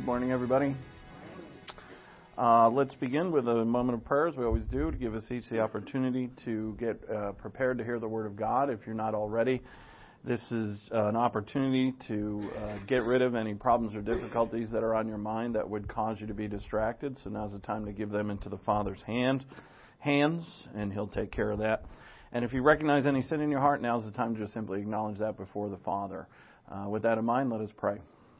Good morning, everybody. Let's begin with a moment of prayer, as we always do, to give us each the opportunity to get prepared to hear the Word of God. If you're not already, this is an opportunity to get rid of any problems or difficulties that are on your mind that would cause you to be distracted. So now's the time to give them into the Father's hands, and He'll take care of that. And if you recognize any sin in your heart, now's the time to just simply acknowledge that before the Father. With that in mind, let us pray.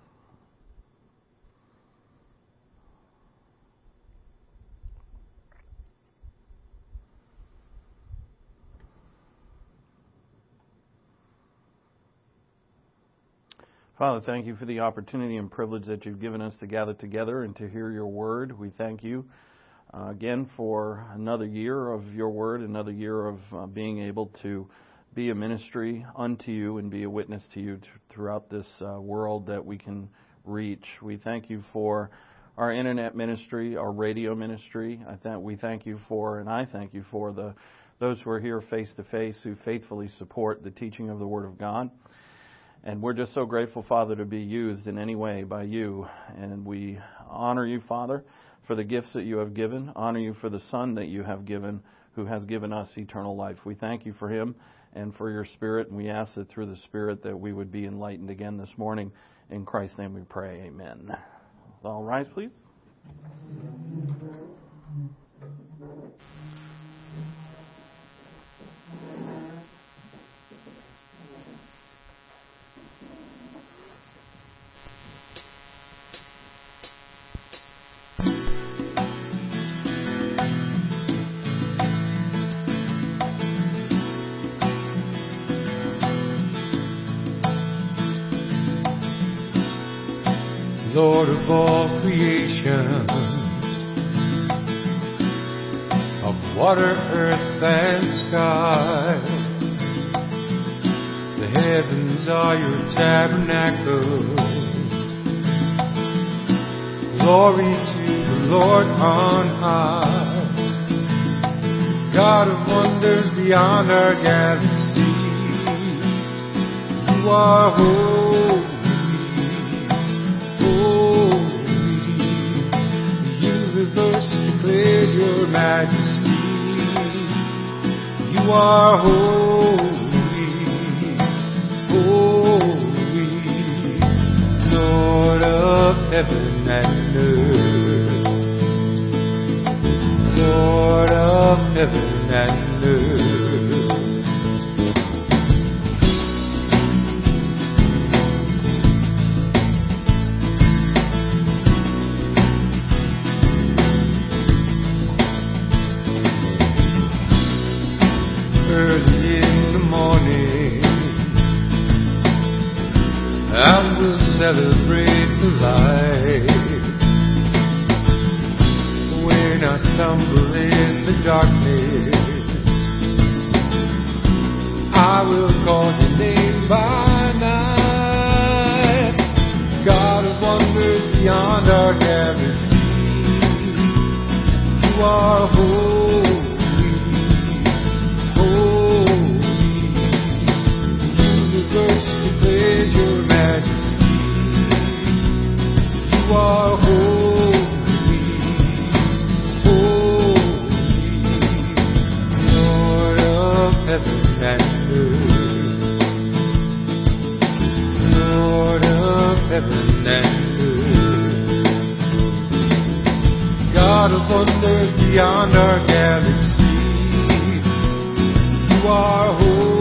Father, thank you for the opportunity and privilege that you've given us to gather together and to hear your word. We thank you again for another year of your word, another year of being able to be a ministry unto you and be a witness to you throughout this world that we can reach. We thank you for our internet ministry, our radio ministry. We thank you for, and I thank you for those who are here face to face who faithfully support the teaching of the Word of God. And we're just so grateful, Father, to be used in any way by you. And we honor you, Father, for the gifts that you have given. Honor you for the Son that you have given, who has given us eternal life. We thank you for him and for your Spirit. And we ask that through the Spirit that we would be enlightened again this morning. In Christ's name we pray. Amen. All rise, please. Lord of all creation, of water, earth, and sky, the heavens are your tabernacle. Glory to the Lord on high, God of wonders beyond our galaxy. You are holy. Declares your majesty. You are holy, holy, Lord of heaven and earth, Lord of heaven and earth. Celebrate the light. When I stumble in the darkness, I will call your name by night. God of wonders beyond our galaxy, you are holy, holy. The universe declares your majesty. You are holy, holy, Lord of heaven and earth, Lord of heaven and earth, God of wonders beyond our galaxy. You are holy.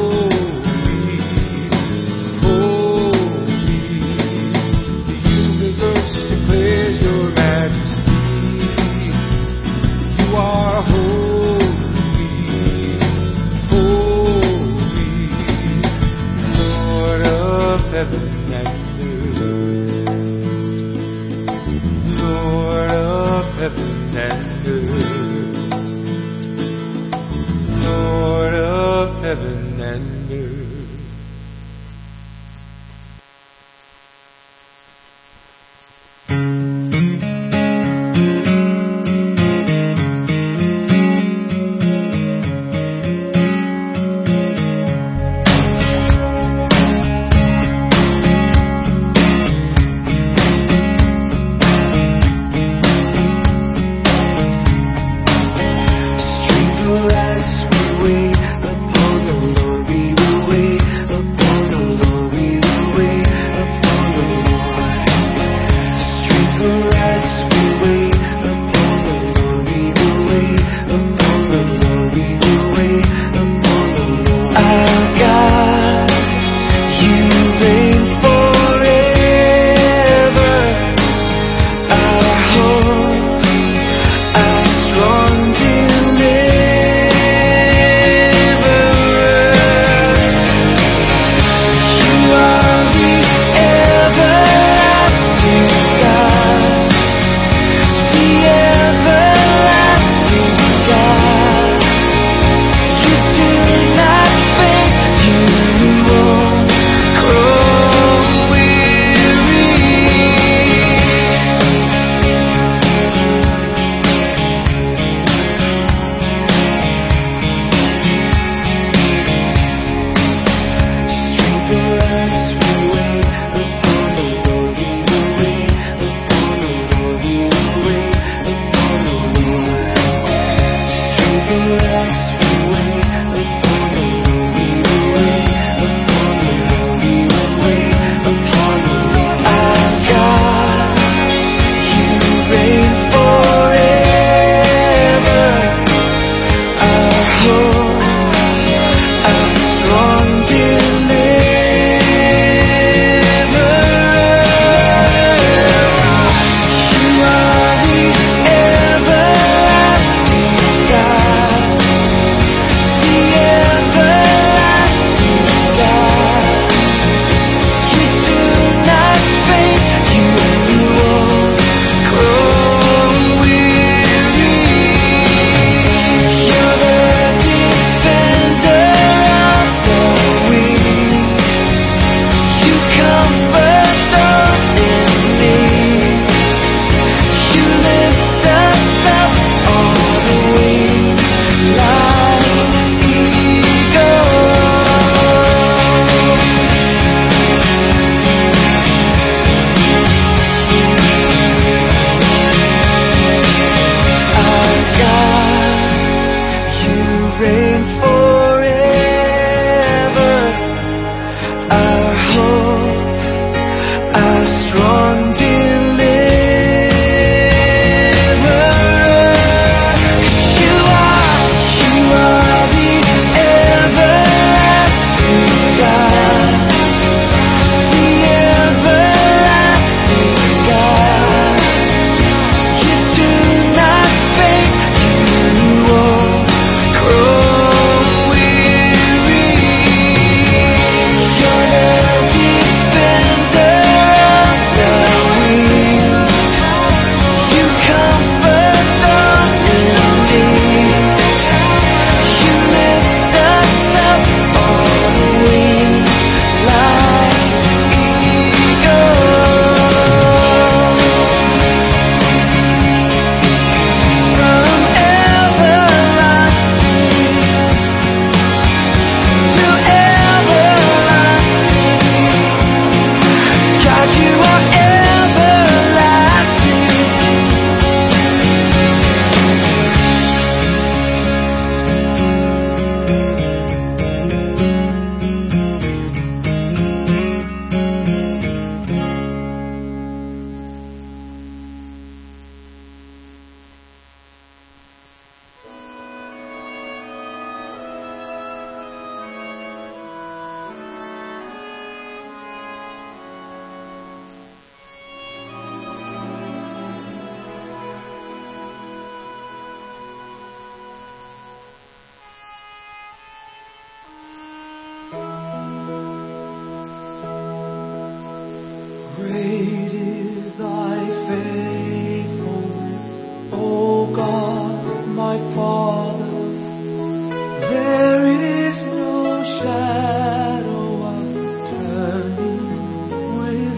Great is thy faithfulness, O God, my Father. There is no shadow of turning with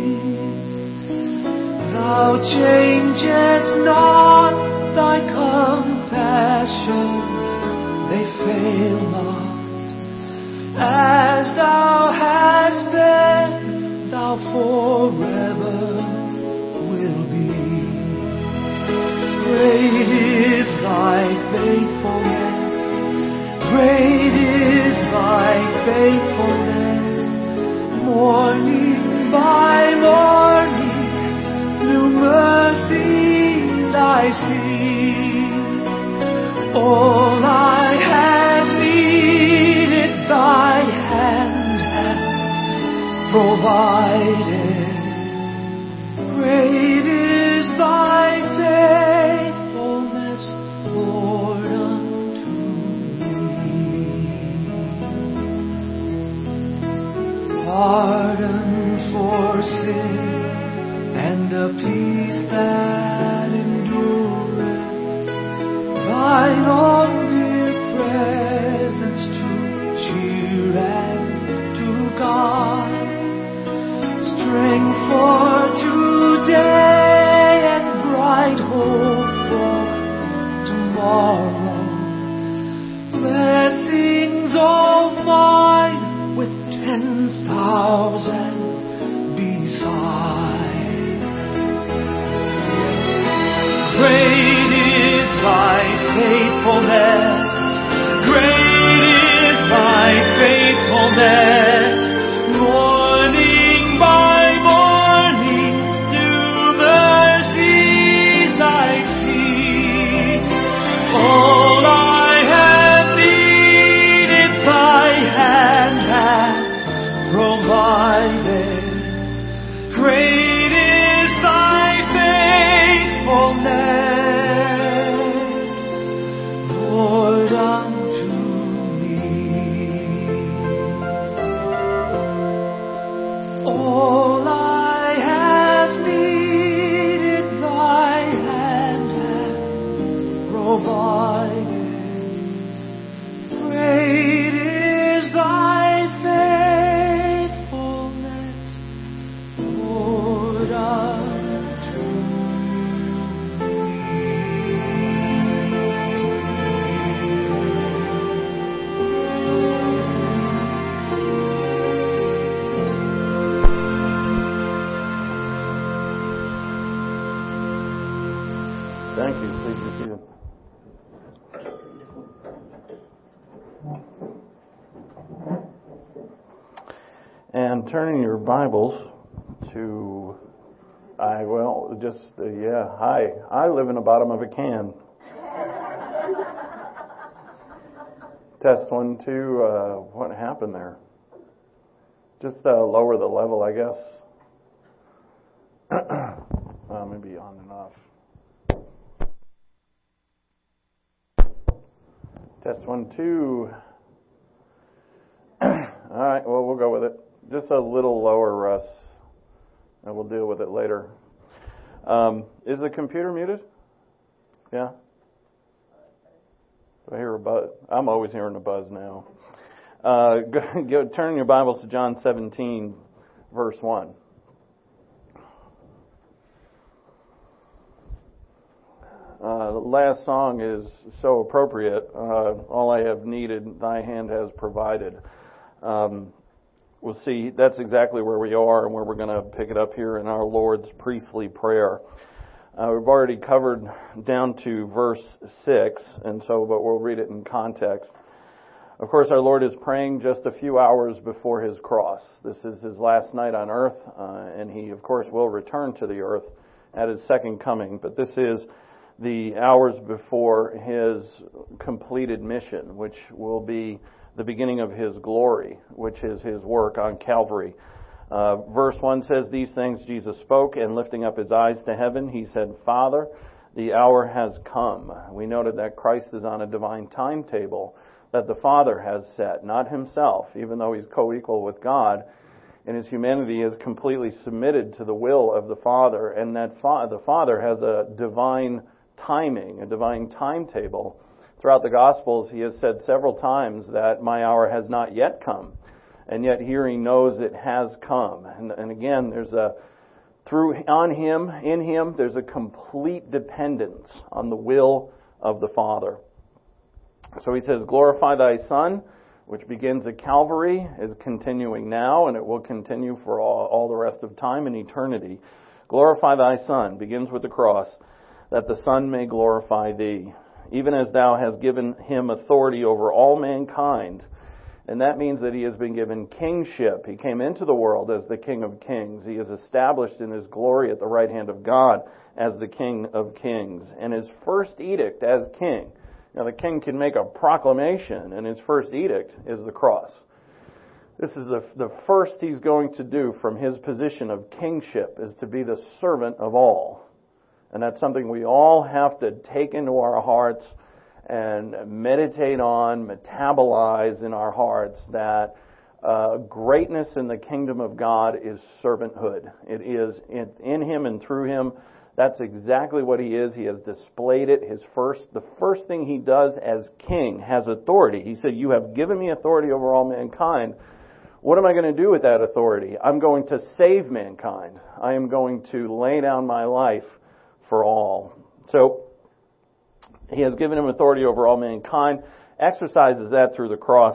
thee. Thou changest not, thy compassions, they fail not. As thou hast been, thou forever will be. Great is thy faithfulness, great is thy faithfulness. Morning by morning, new mercies I see. All I have needed, thy hand hath provided. Great is thy faithfulness, Lord, unto me. Pardon for sin and a peace that endureth. Thine own dear presence to cheer and to guide. Strength for today and bright hope for tomorrow. Blessings all mine with 10,000 beside. Great is thy faithfulness, great is thy faithfulness. Morning by morning, new mercies I see. All I have needed, thy hand hath provided. Great is thy faithfulness, Lord, unto me. All I have needed, thy hand hath provided. Great is thy faithfulness, Lord, unto Thank you. Please be seated. And turning your Bibles to, I live in the bottom of a can. Test 1, 2, what happened there? Just lower the level, I guess. Maybe on and off. Test 1, 2. All right, well, we'll go with it. Just a little lower, Russ, and we'll deal with it later. Is the computer muted? Yeah? Do I hear a buzz? I'm always hearing a buzz now. Turn your Bibles to John 17, verse 1. The last song is so appropriate. All I have needed, thy hand has provided. We'll see that's exactly where we are and where we're going to pick it up here in our Lord's priestly prayer. We've already covered down to verse 6, but we'll read it in context. Of course, our Lord is praying just a few hours before His cross. This is His last night on earth, and He, of course, will return to the earth at His second coming. But this is the hours before His completed mission, which will be the beginning of His glory, which is His work on Calvary. Verse 1 says, "These things Jesus spoke, and lifting up His eyes to heaven, He said, Father, the hour has come." We noted that Christ is on a divine timetable that the Father has set, not Himself, even though He's co-equal with God in His humanity is completely submitted to the will of the Father, and that the Father has a divine timing, a divine timetable. Throughout the Gospels, He has said several times that my hour has not yet come, and yet here He knows it has come. And again, there's in Him, there's a complete dependence on the will of the Father. So He says, glorify Thy Son, which begins at Calvary, is continuing now, and it will continue for all the rest of time and eternity. Glorify Thy Son, begins with the cross, that the Son may glorify Thee, even as Thou hast given Him authority over all mankind. And that means that He has been given kingship. He came into the world as the King of Kings. He is established in His glory at the right hand of God as the King of Kings. And His first edict as King, now the King can make a proclamation, and His first edict is the cross. This is the first He's going to do from His position of kingship, is to be the servant of all. And that's something we all have to take into our hearts and meditate on, metabolize in our hearts, that greatness in the kingdom of God is servanthood. It is in Him and through Him. That's exactly what He is. He has displayed it. The first thing He does as King has authority. He said, you have given me authority over all mankind. What am I going to do with that authority? I'm going to save mankind. I am going to lay down my life for all. So, He has given Him authority over all mankind, exercises that through the cross,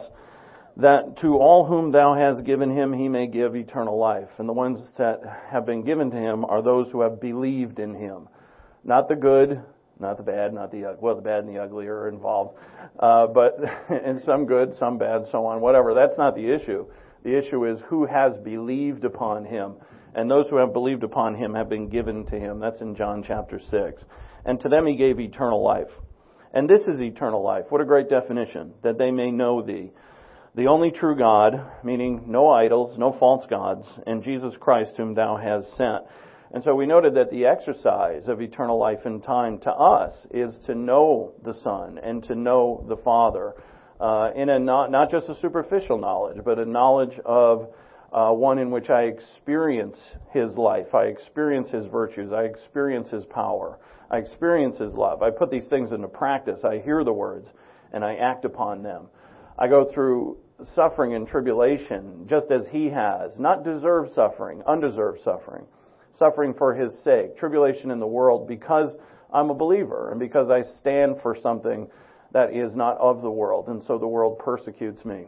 that to all whom Thou hast given Him, He may give eternal life. And the ones that have been given to Him are those who have believed in Him. Not the good, not the bad, not the ugly. Well, the bad and the ugly are involved. But and some good, some bad, so on, whatever. That's not the issue. The issue is who has believed upon Him. And those who have believed upon Him have been given to Him. That's in John chapter 6. And to them He gave eternal life. And this is eternal life. What a great definition. That they may know Thee, the only true God, meaning no idols, no false gods, and Jesus Christ whom Thou hast sent. And so we noted that the exercise of eternal life in time to us is to know the Son and to know the Father in a not just a superficial knowledge, but a knowledge of one in which I experience His life, I experience His virtues, I experience His power, I experience His love. I put these things into practice. I hear the words and I act upon them. I go through suffering and tribulation just as He has. Not deserved suffering, undeserved suffering. Suffering for His sake. Tribulation in the world because I'm a believer and because I stand for something that is not of the world, and so the world persecutes me.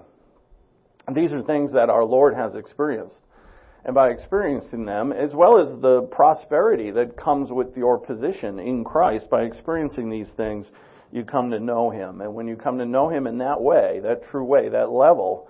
And these are things that our Lord has experienced. And by experiencing them, as well as the prosperity that comes with your position in Christ, by experiencing these things, you come to know Him. And when you come to know Him in that way, that true way, that level,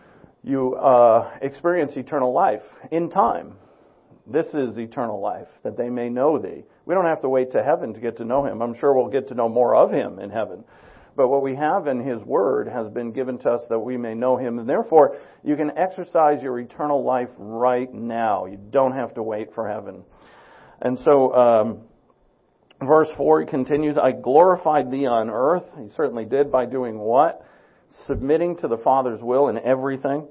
you experience eternal life in time. This is eternal life, that they may know Thee. We don't have to wait to heaven to get to know Him. I'm sure we'll get to know more of Him in heaven. But what we have in His Word has been given to us that we may know Him. And therefore, you can exercise your eternal life right now. You don't have to wait for heaven. And so, verse 4, he continues, I glorified Thee on earth. He certainly did by doing what? Submitting to the Father's will in everything.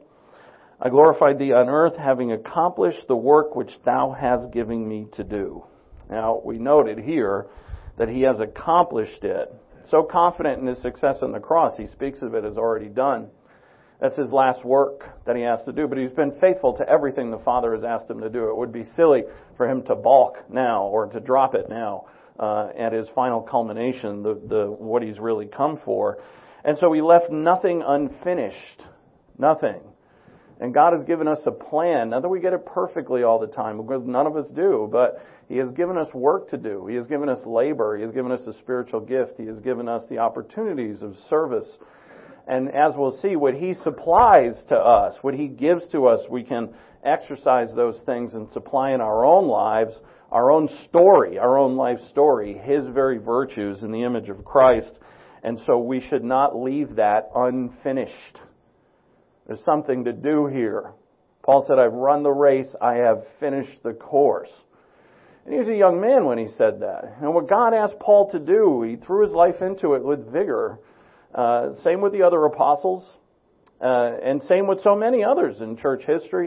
I glorified Thee on earth, having accomplished the work which Thou hast given me to do. Now, we noted here that He has accomplished it. So confident in His success on the cross, He speaks of it as already done. That's His last work that He has to do. But He's been faithful to everything the Father has asked Him to do. It would be silly for Him to balk now or to drop it now at His final culmination, what He's really come for. And so He left nothing unfinished. Nothing. And God has given us a plan. Not that we get it perfectly all the time, because none of us do, but He has given us work to do. He has given us labor. He has given us a spiritual gift. He has given us the opportunities of service. And as we'll see, what He supplies to us, what He gives to us, we can exercise those things and supply in our own lives, our own story, our own life story, His very virtues in the image of Christ. And so we should not leave that unfinished. There's something to do here. Paul said, I've run the race, I have finished the course. And he was a young man when he said that. And what God asked Paul to do, he threw his life into it with vigor. Same with the other apostles, and same with so many others in church history.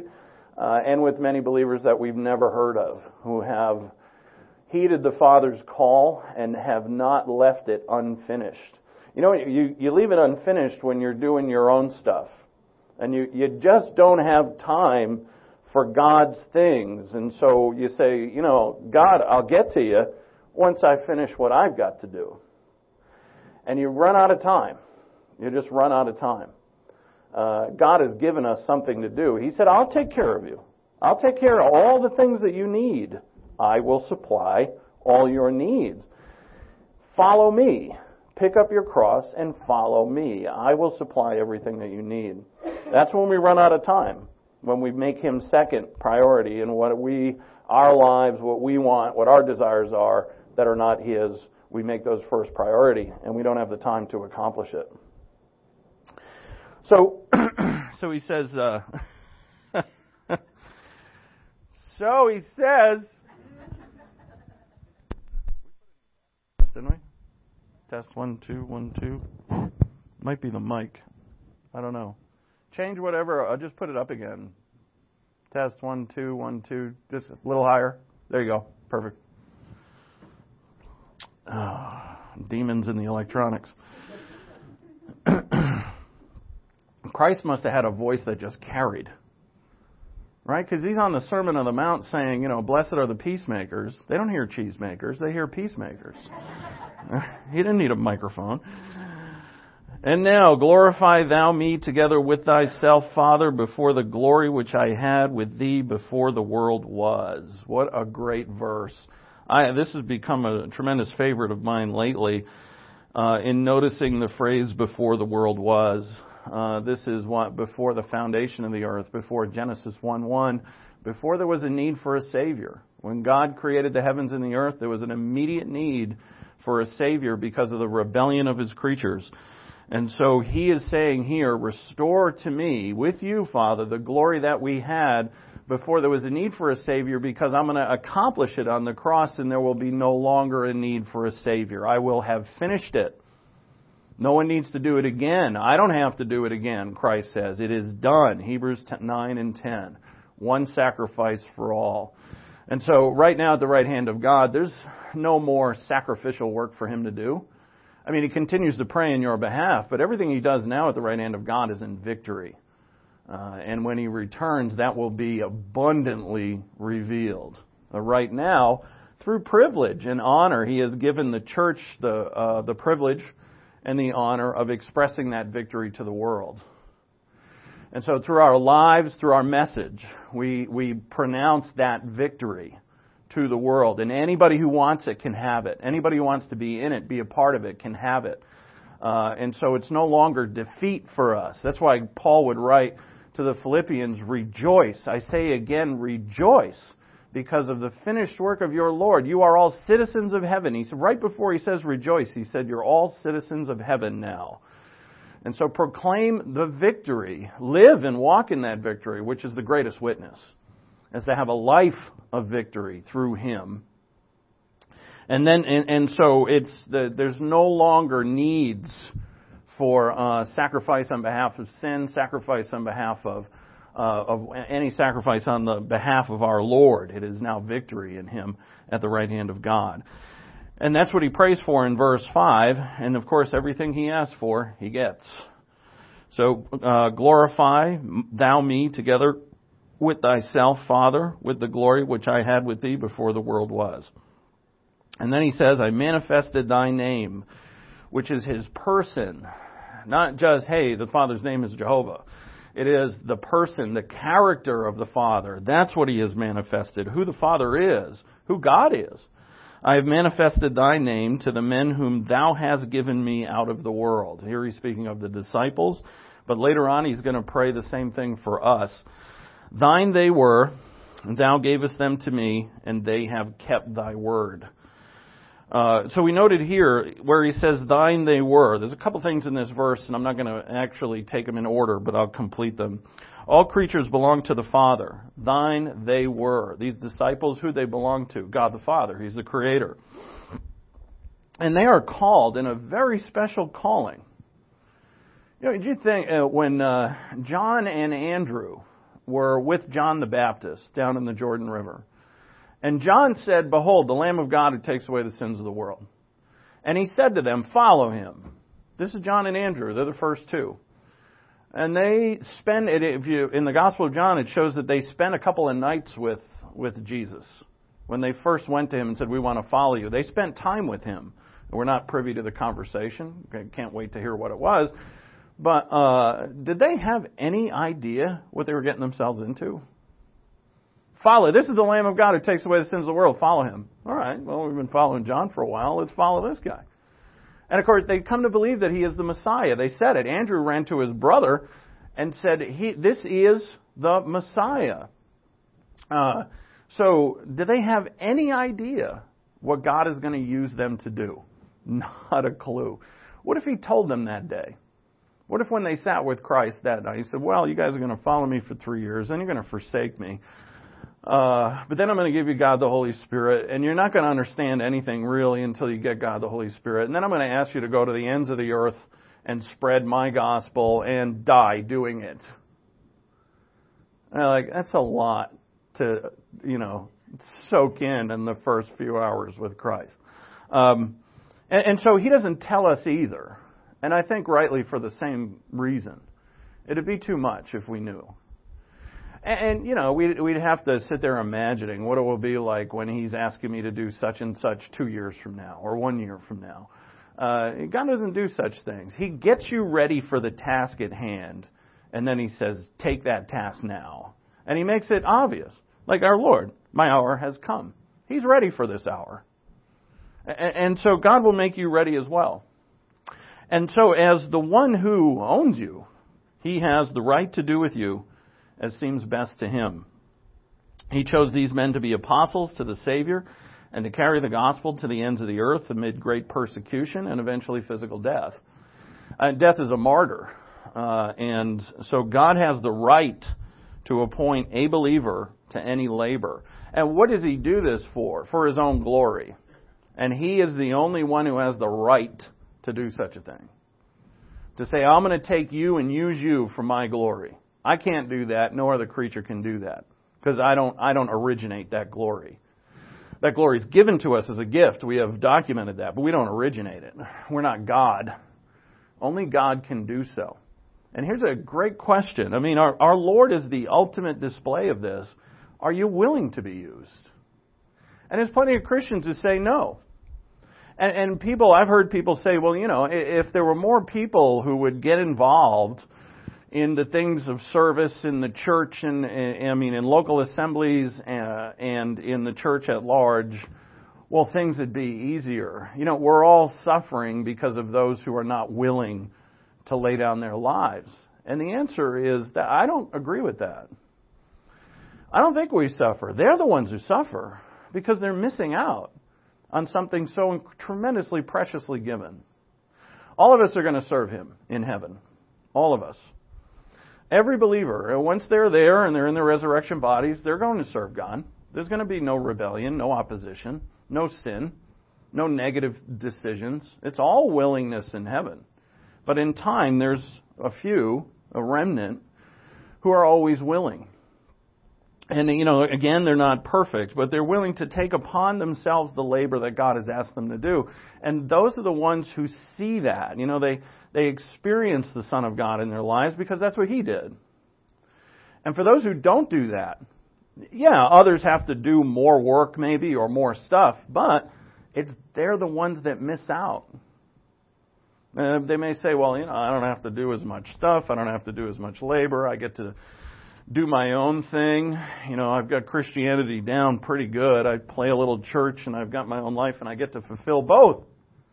and with many believers that we've never heard of, who have heeded the Father's call and have not left it unfinished. You know, you leave it unfinished when you're doing your own stuff. And you just don't have time for God's things. And so you say, you know, God, I'll get to you once I finish what I've got to do. And you run out of time. You just run out of time. God has given us something to do. He said, I'll take care of you. I'll take care of all the things that you need. I will supply all your needs. Follow me. Pick up your cross and follow me. I will supply everything that you need. That's when we run out of time. When we make Him second priority in our lives, what we want, what our desires are that are not His, we make those first priority, and we don't have the time to accomplish it. So he says, didn't we? Test 1, 2, 1, 2. Might be the mic. I don't know. Change whatever. I'll just put it up again. Test 1, 2, 1, 2. Just a little higher. There you go. Perfect. Demons in the electronics. Christ must have had a voice that just carried. Right? Because He's on the Sermon on the Mount saying, you know, blessed are the peacemakers. They don't hear cheesemakers. They hear peacemakers. He didn't need a microphone. And now, glorify thou me together with thyself, Father, before the glory which I had with thee before the world was. What a great verse. This has become a tremendous favorite of mine lately in noticing the phrase before the world was. This is what before the foundation of the earth, before Genesis 1:1, before there was a need for a Savior. When God created the heavens and the earth, there was an immediate need for a Savior because of the rebellion of His creatures. And so He is saying here, restore to me, with you, Father, the glory that we had before there was a need for a Savior, because I'm going to accomplish it on the cross and there will be no longer a need for a Savior. I will have finished it. No one needs to do it again. I don't have to do it again, Christ says. It is done. Hebrews 9 and 10. One sacrifice for all. And so right now at the right hand of God, there's no more sacrificial work for Him to do. I mean, He continues to pray in your behalf, but everything He does now at the right hand of God is in victory. And when He returns, that will be abundantly revealed. Right now, through privilege and honor, He has given the church the privilege and the honor of expressing that victory to the world. And so through our lives, through our message, we pronounce that victory to the world. And anybody who wants it can have it. Anybody who wants to be in it, be a part of it, can have it. And so it's no longer defeat for us. That's why Paul would write to the Philippians, rejoice. I say again, rejoice, because of the finished work of your Lord. You are all citizens of heaven. He said, right before he says rejoice, he said, you're all citizens of heaven now. And so proclaim the victory. Live and walk in that victory, which is the greatest witness, is to have a life of victory through Him. And then, and so there's no longer needs for sacrifice on behalf of sin, sacrifice on behalf of any sacrifice on the behalf of our Lord. It is now victory in Him at the right hand of God. And that's what he prays for in verse 5. And of course, everything he asks for, he gets. So, glorify thou me together with thyself, Father, with the glory which I had with thee before the world was. And then he says, I manifested thy name, which is His person. Not just, hey, the Father's name is Jehovah. It is the person, the character of the Father. That's what He has manifested. Who the Father is, who God is. I have manifested thy name to the men whom thou hast given me out of the world. Here he's speaking of the disciples, but later on he's going to pray the same thing for us. Thine they were, and thou gavest them to me, and they have kept thy word. So we noted here where he says, thine they were. There's a couple things in this verse, and I'm not going to actually take them in order, but I'll complete them. All creatures belong to the Father. Thine they were. These disciples, who they belong to? God the Father. He's the Creator. And they are called in a very special calling. You know, did you think when John and Andrew were with John the Baptist down in the Jordan River. And John said, "Behold, the Lamb of God who takes away the sins of the world." And he said to them, "Follow him." This is John and Andrew. They're the first two. And they spend it, in the Gospel of John, it shows that they spent a couple of nights with Jesus. When they first went to him and said, "We want to follow you," they spent time with him. We're not privy to the conversation. Can't wait to hear what it was. But did they have any idea what they were getting themselves into? Follow. This is the Lamb of God who takes away the sins of the world. Follow him. All right. Well, we've been following John for a while. Let's follow this guy. And of course, they come to believe that he is the Messiah. They said it. Andrew ran to his brother and said, "This is the Messiah." So, did they have any idea what God is going to use them to do? Not a clue. What if he told them that day? What if when they sat with Christ that night, he said, "Well, you guys are going to follow me for 3 years, then you're going to forsake me. But then I'm going to give you God the Holy Spirit, and you're not going to understand anything really until you get God the Holy Spirit. And then I'm going to ask you to go to the ends of the earth and spread my gospel and die doing it." And that's a lot to, soak in the first few hours with Christ. And so he doesn't tell us either. And I think rightly for the same reason. It'd be too much if we knew. And we'd have to sit there imagining what it will be like when he's asking me to do such and such 2 years from now or 1 year from now. God doesn't do such things. He gets you ready for the task at hand, and then he says, "Take that task now." And he makes it obvious. Like our Lord, "My hour has come." He's ready for this hour. And so God will make you ready as well. And so as the one who owns you, he has the right to do with you as seems best to him. He chose these men to be apostles to the Savior and to carry the gospel to the ends of the earth amid great persecution and eventually physical death. Death is a martyr. And so God has the right to appoint a believer to any labor. And what does he do this for? For his own glory. And he is the only one who has the right to do such a thing. To say, "I'm going to take you and use you for my glory." I can't do that. No other creature can do that. Because I don't originate that glory. That glory is given to us as a gift. We have documented that, but we don't originate it. We're not God. Only God can do so. And here's a great question. Our Lord is the ultimate display of this. Are you willing to be used? And there's plenty of Christians who say no. And I've heard people say, "Well, if there were more people who would get involved in the things of service in the church and in local assemblies and in the church at large, well, things would be easier. We're all suffering because of those who are not willing to lay down their lives." And the answer is that I don't agree with that. I don't think we suffer. They're the ones who suffer because they're missing out on something so tremendously preciously given. All of us are going to serve him in heaven. All of us. Every believer, once they're there and they're in their resurrection bodies, they're going to serve God. There's going to be no rebellion, no opposition, no sin, no negative decisions. It's all willingness in heaven. But in time, there's a remnant, who are always willing. And, again, they're not perfect, but they're willing to take upon themselves the labor that God has asked them to do. And those are the ones who see that. They experience the Son of God in their lives because that's what he did. And for those who don't do that, others have to do more work maybe or more stuff, but they're the ones that miss out. They may say, "Well, I don't have to do as much stuff. I don't have to do as much labor. I get to do my own thing. I've got Christianity down pretty good. I play a little church and I've got my own life and I get to fulfill both."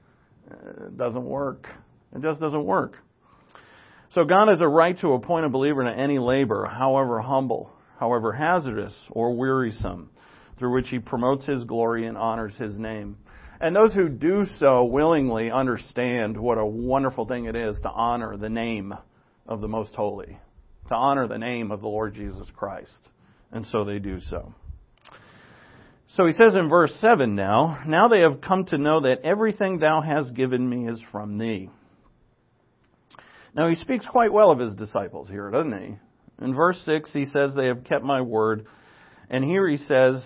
It doesn't work. It just doesn't work. So God has a right to appoint a believer to any labor, however humble, however hazardous or wearisome, through which he promotes his glory and honors his name. And those who do so willingly understand what a wonderful thing it is to honor the name of the Most Holy, to honor the name of the Lord Jesus Christ. And so they do so. So he says in verse 7 now they have come to know that everything thou hast given me is from thee. Now he speaks quite well of his disciples here, doesn't he? In verse 6, he says, they have kept my word. And here he says,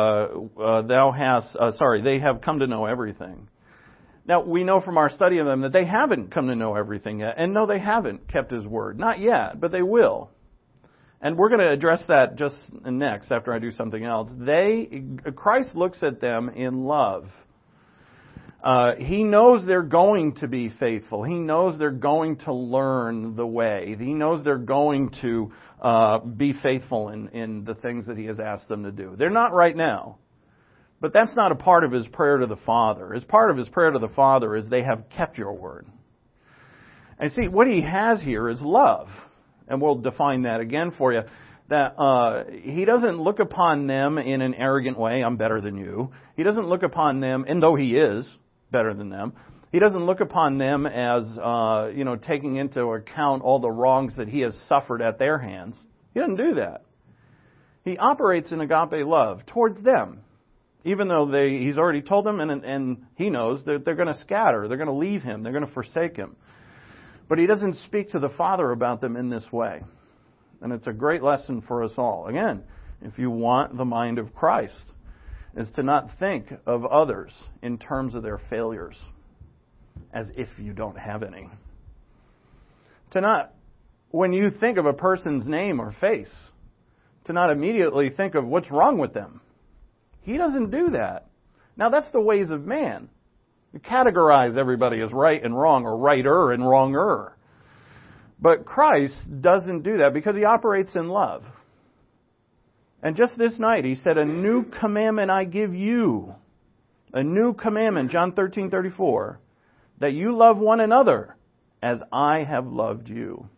they have come to know everything. Now, we know from our study of them that they haven't come to know everything yet. And no, they haven't kept his word. Not yet, but they will. And we're going to address that just next after I do something else. Christ looks at them in love. He knows they're going to be faithful. He knows they're going to learn the way. He knows they're going to be faithful in the things that he has asked them to do. They're not right now. But that's not a part of his prayer to the Father. As part of his prayer to the Father is they have kept your word. And see, what he has here is love. And we'll define that again for you. That he doesn't look upon them in an arrogant way, I'm better than you. He doesn't look upon them, and though he is better than them, he doesn't look upon them as, taking into account all the wrongs that he has suffered at their hands. He doesn't do that. He operates in agape love towards them. Even though he's already told them, and he knows that they're going to scatter, they're going to leave him, they're going to forsake him. But he doesn't speak to the Father about them in this way. And it's a great lesson for us all. Again, if you want the mind of Christ, is to not think of others in terms of their failures, as if you don't have any. To not, when you think of a person's name or face, to not immediately think of what's wrong with them. He doesn't do that. Now, that's the ways of man. You categorize everybody as right and wrong, or righter and wronger. But Christ doesn't do that because he operates in love. And just this night, he said, a new commandment I give you. A new commandment, John 13:34, that you love one another as I have loved you.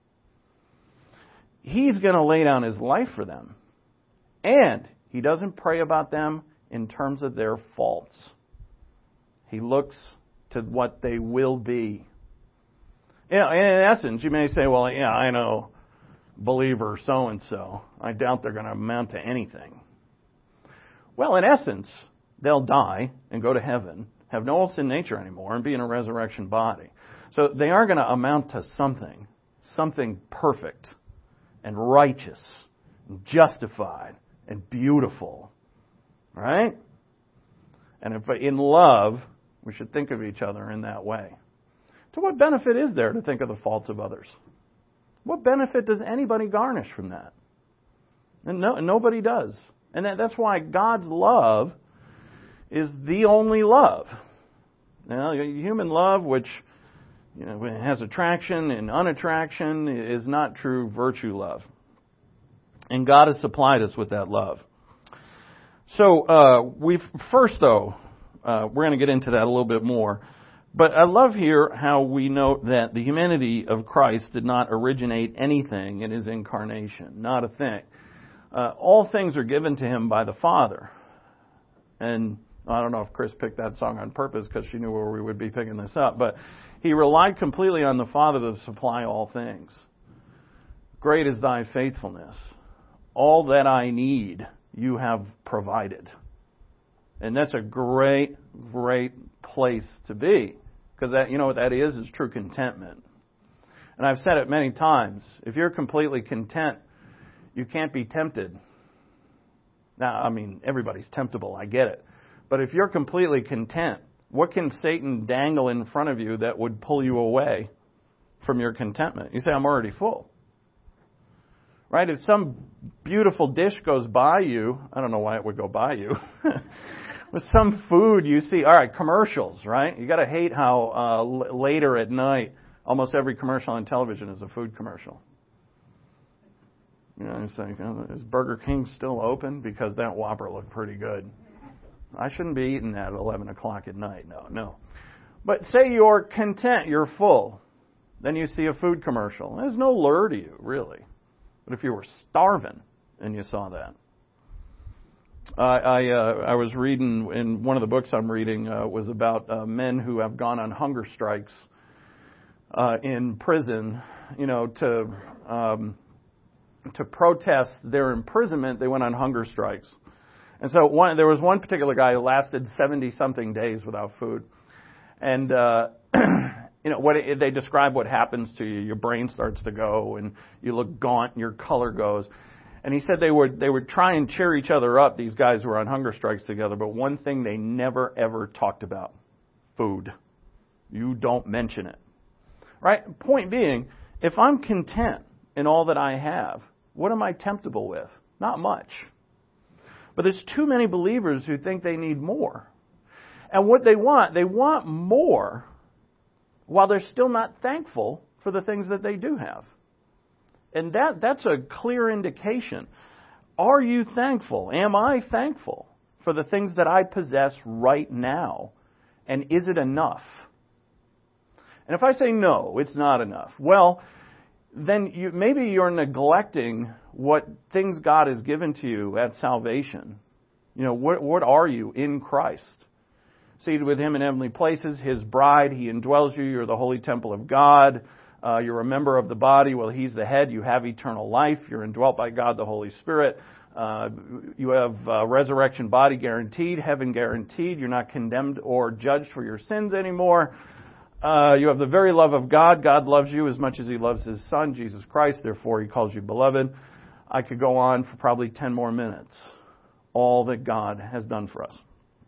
He's going to lay down his life for them. And he doesn't pray about them in terms of their faults. He looks to what they will be. In essence, you may say, well, yeah, I know believer so-and-so. I doubt they're going to amount to anything. Well, in essence, they'll die and go to heaven, have no sin nature anymore, and be in a resurrection body. So they are going to amount to something perfect and righteous and justified and beautiful. Right? And if in love, we should think of each other in that way. To what benefit is there to think of the faults of others? What benefit does anybody garnish from that? And nobody does. And that's why God's love is the only love. Now, human love, which has attraction and unattraction, is not true virtue love. And God has supplied us with that love. So, we're going to get into that a little bit more. But I love here how we note that the humanity of Christ did not originate anything in his incarnation. Not a thing. All things are given to him by the Father. And I don't know if Chris picked that song on purpose because she knew where we would be picking this up. But he relied completely on the Father to supply all things. Great is thy faithfulness. All that I need, you have provided. And that's a great, great place to be. Because that, what that is true contentment. And I've said it many times. If you're completely content, you can't be tempted. Now, everybody's temptable, I get it. But if you're completely content, what can Satan dangle in front of you that would pull you away from your contentment? You say, I'm already full. Right? If some beautiful dish goes by you, I don't know why it would go by you. With some food you see, all right, commercials, right? You got to hate how later at night, almost every commercial on television is a food commercial. It's like, is Burger King still open? Because that Whopper looked pretty good. I shouldn't be eating that at 11 o'clock at night. No. But say you're content, you're full. Then you see a food commercial. There's no lure to you, really. But if you were starving and you saw that. I was reading, in one of the books I'm reading, was about men who have gone on hunger strikes in prison, to protest their imprisonment. They went on hunger strikes. And so there was one particular guy who lasted 70-something days without food. And They describe what happens to you. Your brain starts to go, and you look gaunt, and your color goes. And he said they would try and cheer each other up, these guys who were on hunger strikes together, but one thing they never, ever talked about: food. You don't mention it. Right? Point being, if I'm content in all that I have, what am I temptable with? Not much. But there's too many believers who think they need more. And what they want more, while they're still not thankful for the things that they do have. And that's a clear indication. Are you thankful? Am I thankful for the things that I possess right now? And is it enough? And if I say no, it's not enough, well, then maybe you're neglecting what things God has given to you at salvation. What are you in Christ? Seated with Him in heavenly places, His bride, He indwells you, you're the holy temple of God, you're a member of the body, well, He's the head, you have eternal life, you're indwelt by God the Holy Spirit, you have resurrection body guaranteed, heaven guaranteed, you're not condemned or judged for your sins anymore, you have the very love of God, God loves you as much as He loves His Son, Jesus Christ, therefore He calls you beloved. I could go on for probably 10 more minutes, all that God has done for us.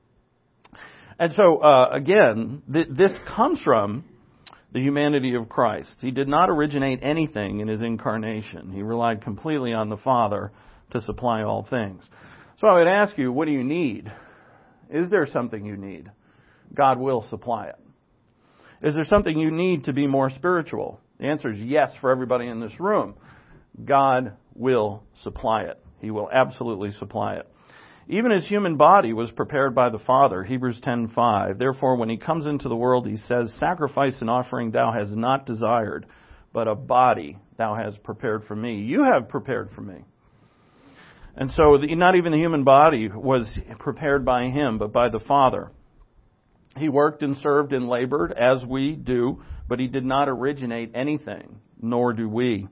And so, again, this comes from the humanity of Christ. He did not originate anything in His incarnation. He relied completely on the Father to supply all things. So I would ask you, what do you need? Is there something you need? God will supply it. Is there something you need to be more spiritual? The answer is yes for everybody in this room. God will supply it. He will absolutely supply it. Even His human body was prepared by the Father, Hebrews 10:5. Therefore, when He comes into the world, He says, sacrifice and offering thou hast not desired, but a body thou hast prepared for me. You have prepared for me. And so, not even the human body was prepared by Him, but by the Father. He worked and served and labored, as we do, but He did not originate anything, nor do we.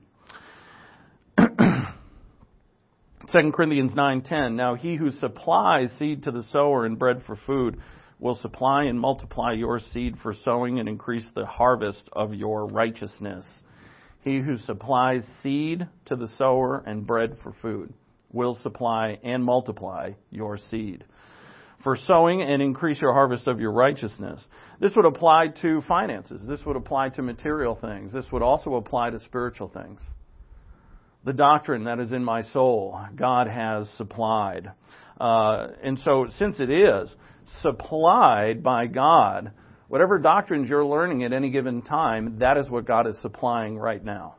2 Corinthians 9:10, now He who supplies seed to the sower and bread for food will supply and multiply your seed for sowing and increase the harvest of your righteousness. He who supplies seed to the sower and bread for food will supply and multiply your seed for sowing and increase your harvest of your righteousness. This would apply to finances. This would apply to material things. This would also apply to spiritual things. The doctrine that is in my soul, God has supplied. And so since it is supplied by God, whatever doctrines you're learning at any given time, that is what God is supplying right now.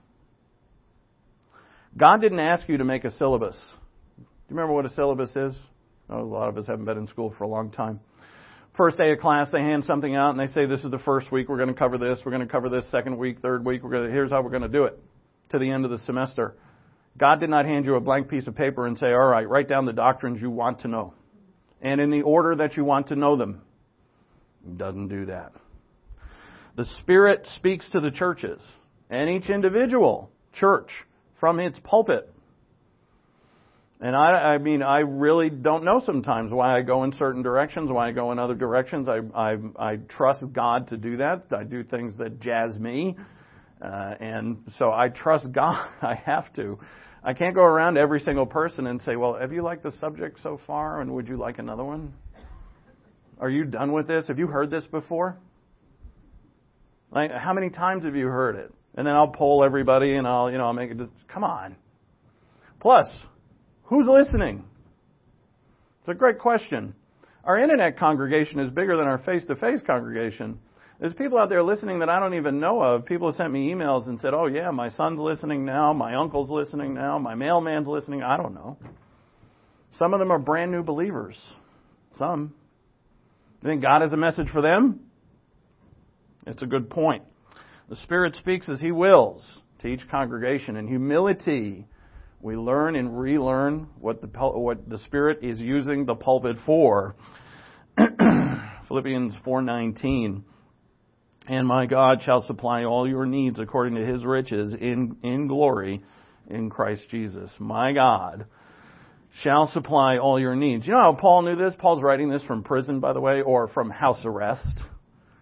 God didn't ask you to make a syllabus. Do you remember what a syllabus is? Oh, a lot of us haven't been in school for a long time. First day of class, they hand something out and they say, this is the first week, we're going to cover this, we're going to cover this, second week, third week, here's how we're going to do it to the end of the semester. God did not hand you a blank piece of paper and say, all right, write down the doctrines you want to know. And in the order that you want to know them. He doesn't do that. The Spirit speaks to the churches and each individual church from its pulpit. And I really don't know sometimes why I go in certain directions, why I go in other directions. I trust God to do that. I do things that jazz me. And so I trust God. I have to. I can't go around to every single person and say, well, have you liked the subject so far? And would you like another one? Are you done with this? Have you heard this before? Like, how many times have you heard it? And then I'll poll everybody and I'll make it just, come on. Plus, who's listening? It's a great question. Our internet congregation is bigger than our face-to-face congregation. There's people out there listening that I don't even know of. People have sent me emails and said, oh yeah, my son's listening now, my uncle's listening now, my mailman's listening. I don't know. Some of them are brand new believers. Some. You think God has a message for them? It's a good point. The Spirit speaks as He wills to each congregation. In humility, we learn and relearn what the Spirit is using the pulpit for. Philippians 4:19. And my God shall supply all your needs according to His riches in glory in Christ Jesus. My God shall supply all your needs. You know how Paul knew this? Paul's writing this from prison, by the way, or from house arrest.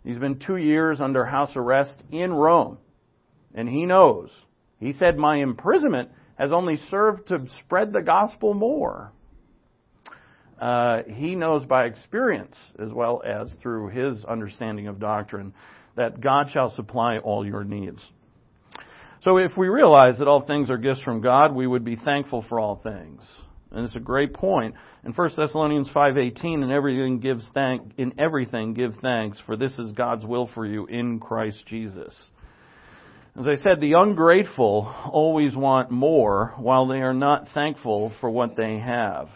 He's been 2 years under house arrest in Rome. And he knows. He said, my imprisonment has only served to spread the gospel more. He knows by experience, as well as through his understanding of doctrine, that God shall supply all your needs. So if we realize that all things are gifts from God, we would be thankful for all things. And it's a great point. In 1 Thessalonians 5:18, in everything give thanks, for this is God's will for you in Christ Jesus. As I said, the ungrateful always want more, while they are not thankful for what they have.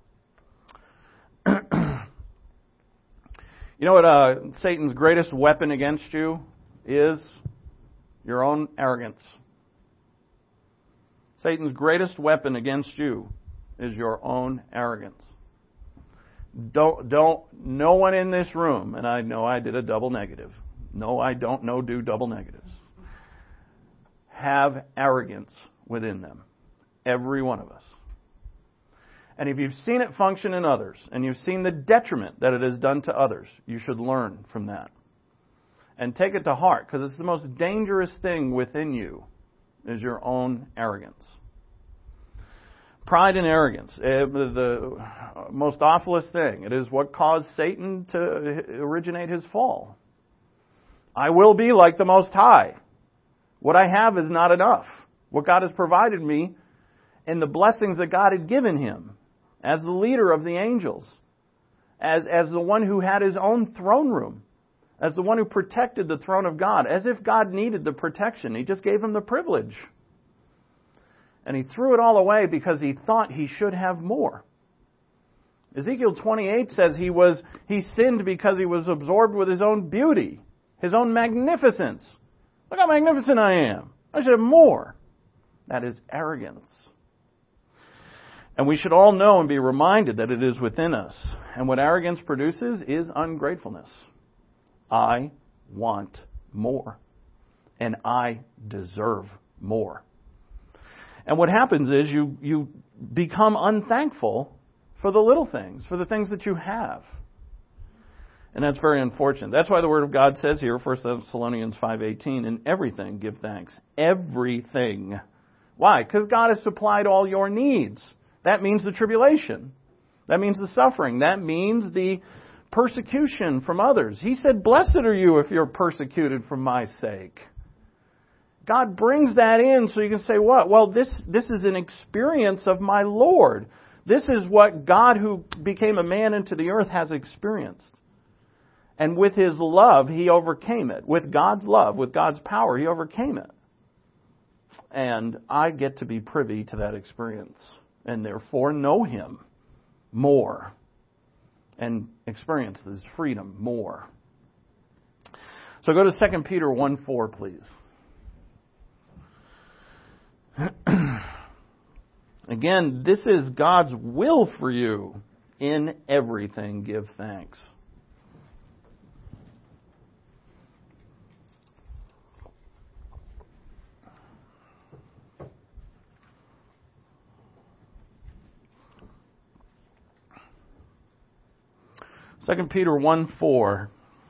You know what Satan's greatest weapon against you is? Your own arrogance. Satan's greatest weapon against you is your own arrogance. No one in this room, and I know I did a double negative. No, I don't do double negatives. Have arrogance within them. Every one of us. And if you've seen it function in others, and you've seen the detriment that it has done to others, you should learn from that. And take it to heart, because it's the most dangerous thing within you, is your own arrogance. Pride and arrogance, the most awfulest thing. It is what caused Satan to originate his fall. I will be like the Most High. What I have is not enough. What God has provided me and the blessings that God had given him as the leader of the angels, as the one who had his own throne room, as the one who protected the throne of God, as if God needed the protection. He just gave him the privilege. And he threw it all away because he thought he should have more. Ezekiel 28 says he sinned because he was absorbed with his own beauty, his own magnificence. Look how magnificent I am. I should have more. That is arrogance. And we should all know and be reminded that it is within us. And what arrogance produces is ungratefulness. I want more. And I deserve more. And what happens is you become unthankful for the little things, for the things that you have. And that's very unfortunate. That's why the Word of God says here, 1 Thessalonians 5:18, in everything give thanks. Everything. Why? Because God has supplied all your needs. That means the tribulation. That means the suffering. That means the persecution from others. He said, blessed are you if you're persecuted for my sake. God brings that in so you can say, what? Well, this is an experience of my Lord. This is what God who became a man into the earth has experienced. And with His love, He overcame it. With God's love, with God's power, He overcame it. And I get to be privy to that experience. And therefore know Him more. And experience this freedom more. So go to 2 Peter 1:4, please. Again, this is God's will for you. In everything give thanks. Second Peter 1:4.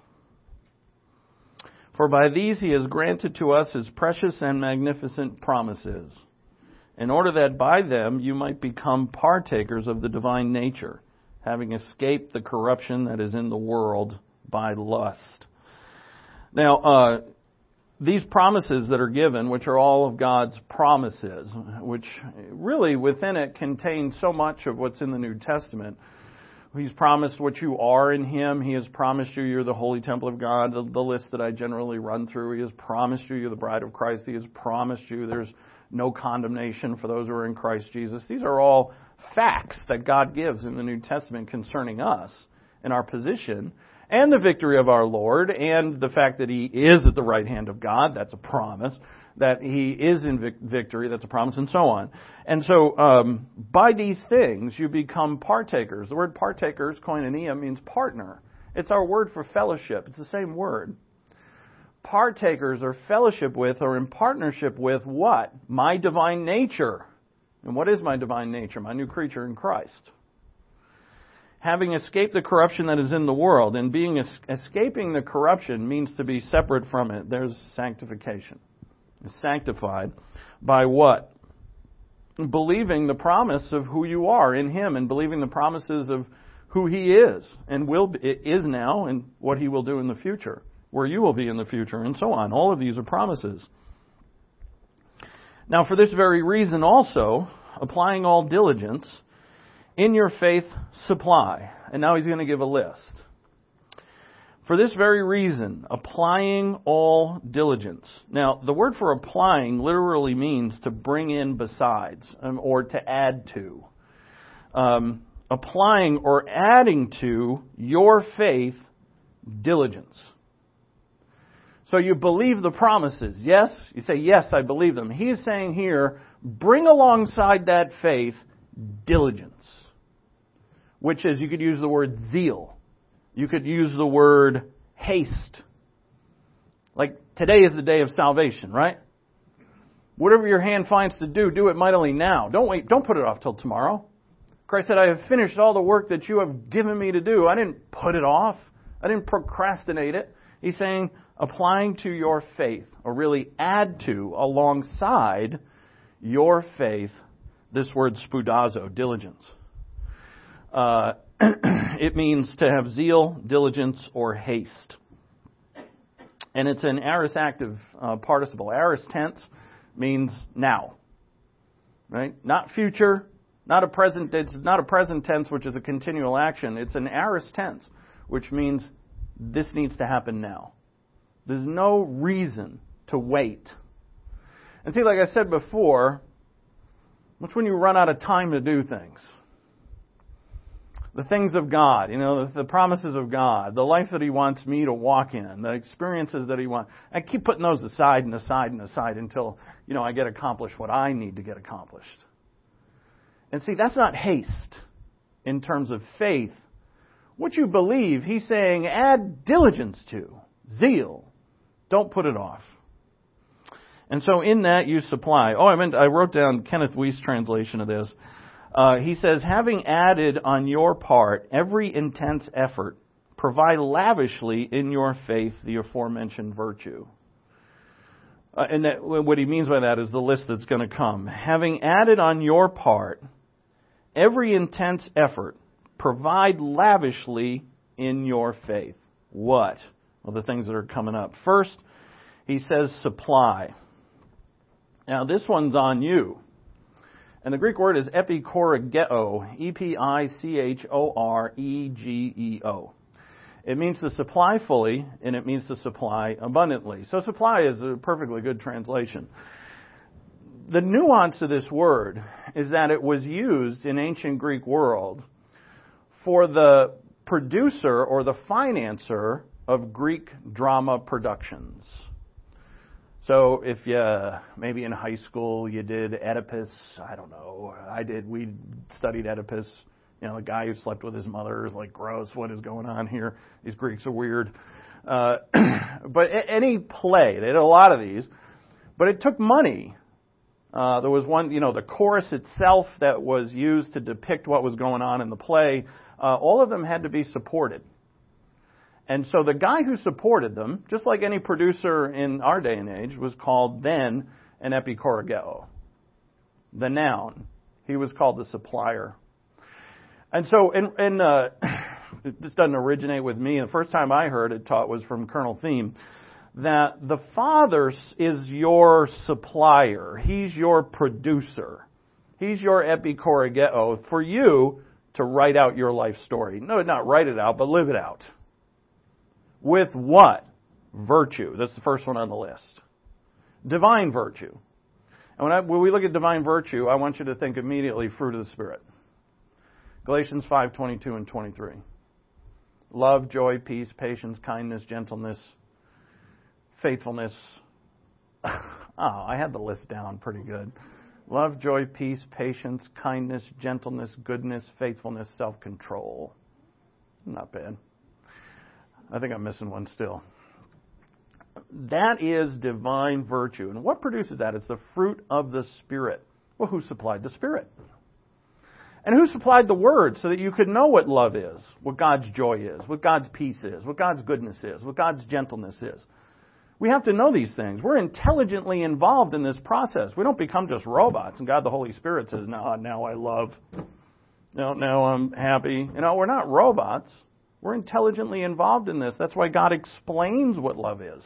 For by these He has granted to us His precious and magnificent promises, in order that by them you might become partakers of the divine nature, having escaped the corruption that is in the world by lust. Now, these promises that are given, which are all of God's promises, which really within it contain so much of what's in the New Testament. He's promised what you are in Him. He has promised you're the holy temple of God, the list that I generally run through. He has promised you're the bride of Christ. He has promised you there's no condemnation for those who are in Christ Jesus. These are all facts that God gives in the New Testament concerning us and our position and the victory of our Lord and the fact that He is at the right hand of God. That's a promise. That He is in victory. That's a promise, and so on. And so, by these things, you become partakers. The word partakers, koinonia, means partner. It's our word for fellowship. It's the same word. Partakers or fellowship with or in partnership with what? My divine nature. And what is my divine nature? My new creature in Christ. having escaped the corruption that is in the world. And escaping the corruption means to be separate from it. There's sanctification. Sanctified by what? Believing the promise of who you are in Him, and believing the promises of who He is and is now, and what He will do in the future, where you will be in the future, and so on. All of these are promises. Now, for this very reason also, applying all diligence, in your faith supply. And now he's going to give a list. For this very reason, applying all diligence. Now, the word for applying literally means to bring in besides, or to add to. Applying or adding to your faith diligence. So you believe the promises, yes? You say, yes, I believe them. He is saying here, bring alongside that faith diligence. Which is, you could use the word zeal. You could use the word haste. Like, today is the day of salvation, right? Whatever your hand finds to do, do it mightily now. Don't wait, don't put it off till tomorrow. Christ said, I have finished all the work that you have given me to do. I didn't put it off. I didn't procrastinate it. He's saying, applying to your faith, or really add to, alongside your faith, this word spoudazo, diligence. It means to have zeal, diligence, or haste. And it's an aorist active participle. Aorist tense means now. Right? Not future, not a present. It's not a present tense, which is a continual action. It's an aorist tense, which means this needs to happen now. There's no reason to wait. And see, like I said before, what's when you run out of time to do things? The things of God, the promises of God, the life that He wants me to walk in, the experiences that He wants. I keep putting those aside and aside and aside until, I get accomplished what I need to get accomplished. And see, that's not haste in terms of faith. What you believe, He's saying, add diligence to, zeal. Don't put it off. And so in that you supply. I wrote down Kenneth Wuest's translation of this. He says, having added on your part every intense effort, provide lavishly in your faith the aforementioned virtue. And that, what he means by that is the list that's going to come. Having added on your part every intense effort, provide lavishly in your faith. What? Well, the things that are coming up. First, he says supply. Now, this one's on you. And the Greek word is epikorregeo, E-P-I-C-H-O-R-E-G-E-O. It means to supply fully, and it means to supply abundantly. So supply is a perfectly good translation. The nuance of this word is that it was used in ancient Greek world for the producer or the financer of Greek drama productions. So if maybe in high school you did Oedipus, I don't know, we studied Oedipus, the guy who slept with his mother is like, gross, what is going on here? These Greeks are weird. But any play, they did a lot of these, but it took money. There was one, the chorus itself that was used to depict what was going on in the play, all of them had to be supported. And so the guy who supported them, just like any producer in our day and age, was called then an epikorregeo. The noun. He was called the supplier. And so, this doesn't originate with me. The first time I heard it taught was from Colonel Thiem, that the Father is your supplier. He's your producer. He's your epikorregeo for you to write out your life story. No, not write it out, but live it out. With what? Virtue. That's the first one on the list. Divine virtue. And when we look at divine virtue, I want you to think immediately fruit of the Spirit. Galatians 5:22 and 23. Love, joy, peace, patience, kindness, gentleness, faithfulness. I had the list down pretty good. Love, joy, peace, patience, kindness, gentleness, goodness, faithfulness, self-control. Not bad. I think I'm missing one still. That is divine virtue. And what produces that? It's the fruit of the Spirit. Well, who supplied the Spirit? And who supplied the Word so that you could know what love is, what God's joy is, what God's peace is, what God's goodness is, what God's gentleness is? We have to know these things. We're intelligently involved in this process. We don't become just robots and God the Holy Spirit says, no, now I love. No, now I'm happy. We're not robots. We're intelligently involved in this. That's why God explains what love is.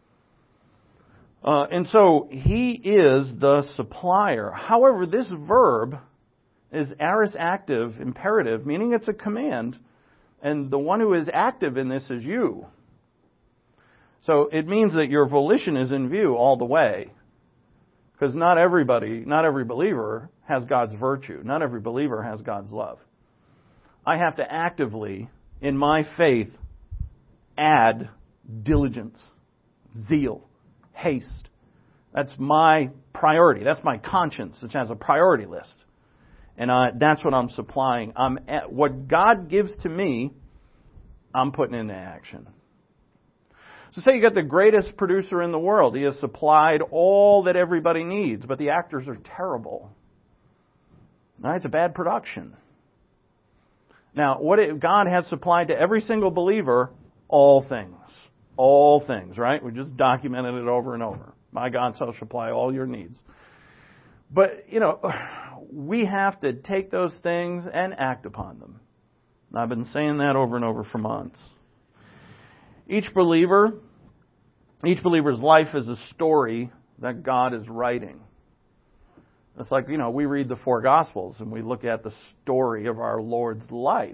And so He is the supplier. However, this verb is aorist active imperative, meaning it's a command, and the one who is active in this is you. So it means that your volition is in view all the way. Because not every believer has God's virtue. Not every believer has God's love. I have to actively, in my faith, add diligence, zeal, haste. That's my priority. That's my conscience, which has a priority list. And that's what I'm supplying. What God gives to me, I'm putting into action. So say you got the greatest producer in the world. He has supplied all that everybody needs, but the actors are terrible. Now, it's a bad production. Now, God has supplied to every single believer all things. All things, right? We just documented it over and over. My God shall supply all your needs. But, we have to take those things and act upon them. And I've been saying that over and over for months. Each believer's life is a story that God is writing. It's like, we read the four Gospels and we look at the story of our Lord's life.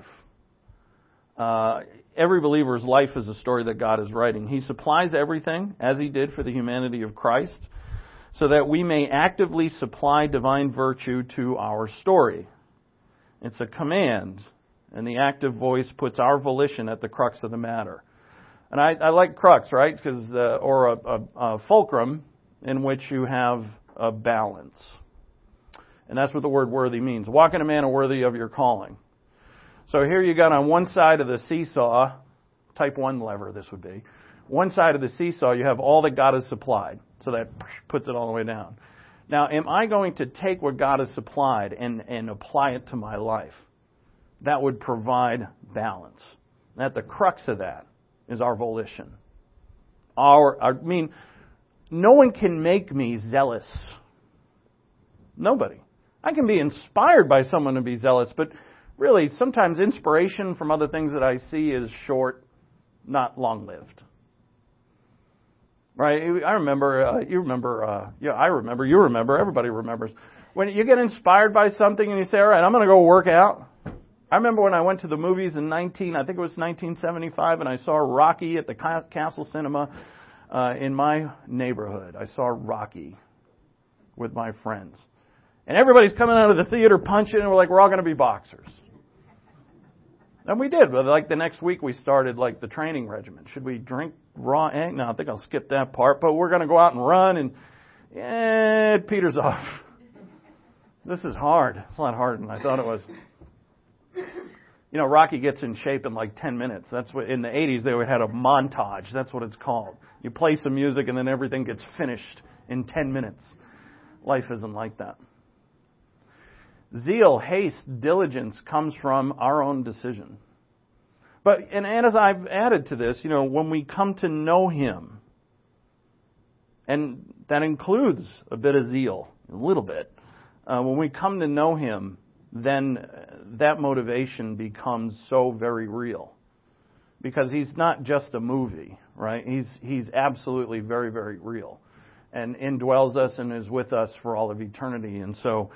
Every believer's life is a story that God is writing. He supplies everything, as He did for the humanity of Christ, so that we may actively supply divine virtue to our story. It's a command, and the active voice puts our volition at the crux of the matter. And I like crux, right? Or a fulcrum in which you have a balance. And that's what the word worthy means. Walk in a manner worthy of your calling. So here you got on one side of the seesaw, type 1 lever this would be. One side of the seesaw, you have all that God has supplied. So that puts it all the way down. Now, am I going to take what God has supplied and apply it to my life? That would provide balance. And at the crux of that is our volition. No one can make me zealous. Nobody. I can be inspired by someone to be zealous, but really, sometimes inspiration from other things that I see is short, not long-lived. Right? I remember, you remember, I remember, you remember, everybody remembers. When you get inspired by something and you say, all right, I'm going to go work out. I remember when I went to the movies in 1975, and I saw Rocky at the Castle Cinema in my neighborhood. I saw Rocky with my friends. And everybody's coming out of the theater punching, and we're all going to be boxers. And we did. But the next week we started the training regimen. Should we drink raw egg? No, I think I'll skip that part. But we're going to go out and run, and it peters off. This is hard. It's a lot harder than I thought it was. Rocky gets in shape in 10 minutes. That's what in the 80s they had a montage. That's what it's called. You play some music and then everything gets finished in 10 minutes. Life isn't like that. Zeal, haste, diligence comes from our own decision. And as I've added to this, when we come to know Him, and that includes a bit of zeal, a little bit, when we come to know Him, then that motivation becomes so very real. Because He's not just a movie, right? He's absolutely very, very real. And indwells us and is with us for all of eternity. And so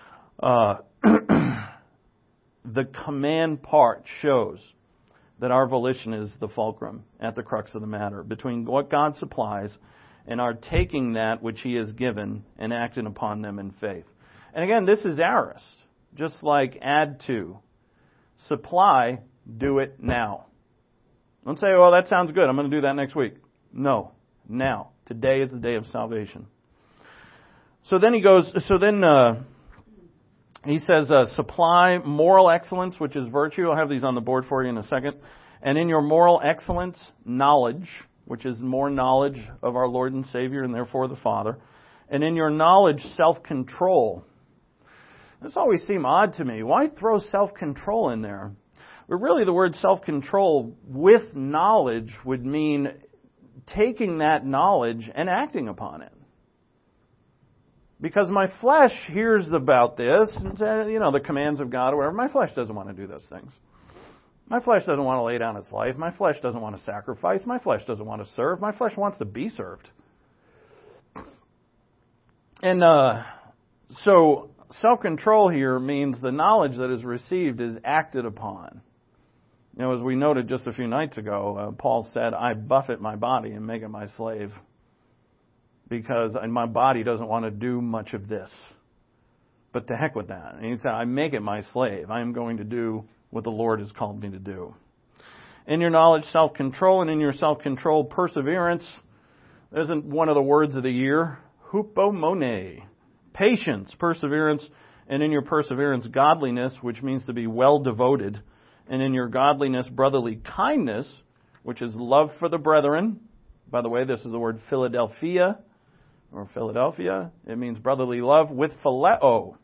the command part shows that our volition is the fulcrum at the crux of the matter between what God supplies and our taking that which He has given and acting upon them in faith. And again, this is aorist. Just like add to. Supply, do it now. Don't say, well, that sounds good. I'm going to do that next week. No. Now. Today is the day of salvation. So then he says, supply moral excellence, which is virtue. I'll have these on the board for you in a second. And in your moral excellence, knowledge, which is more knowledge of our Lord and Savior and therefore the Father. And in your knowledge, self-control. This always seemed odd to me. Why throw self-control in there? But really the word self-control with knowledge would mean taking that knowledge and acting upon it. Because my flesh hears about this, and the commands of God or whatever. My flesh doesn't want to do those things. My flesh doesn't want to lay down its life. My flesh doesn't want to sacrifice. My flesh doesn't want to serve. My flesh wants to be served. And so self-control here means the knowledge that is received is acted upon. As we noted just a few nights ago, Paul said, I buffet my body and make it my slave because my body doesn't want to do much of this. But to heck with that. And he said, I make it my slave. I am going to do what the Lord has called me to do. In your knowledge, self-control, and in your self-control, perseverance. Isn't one of the words of the year? Hupomone. Patience, perseverance, and in your perseverance, godliness, which means to be well devoted. And in your godliness, brotherly kindness, which is love for the brethren. By the way, this is the word Philadelphia, or Philadelphia. It means brotherly love with phileo.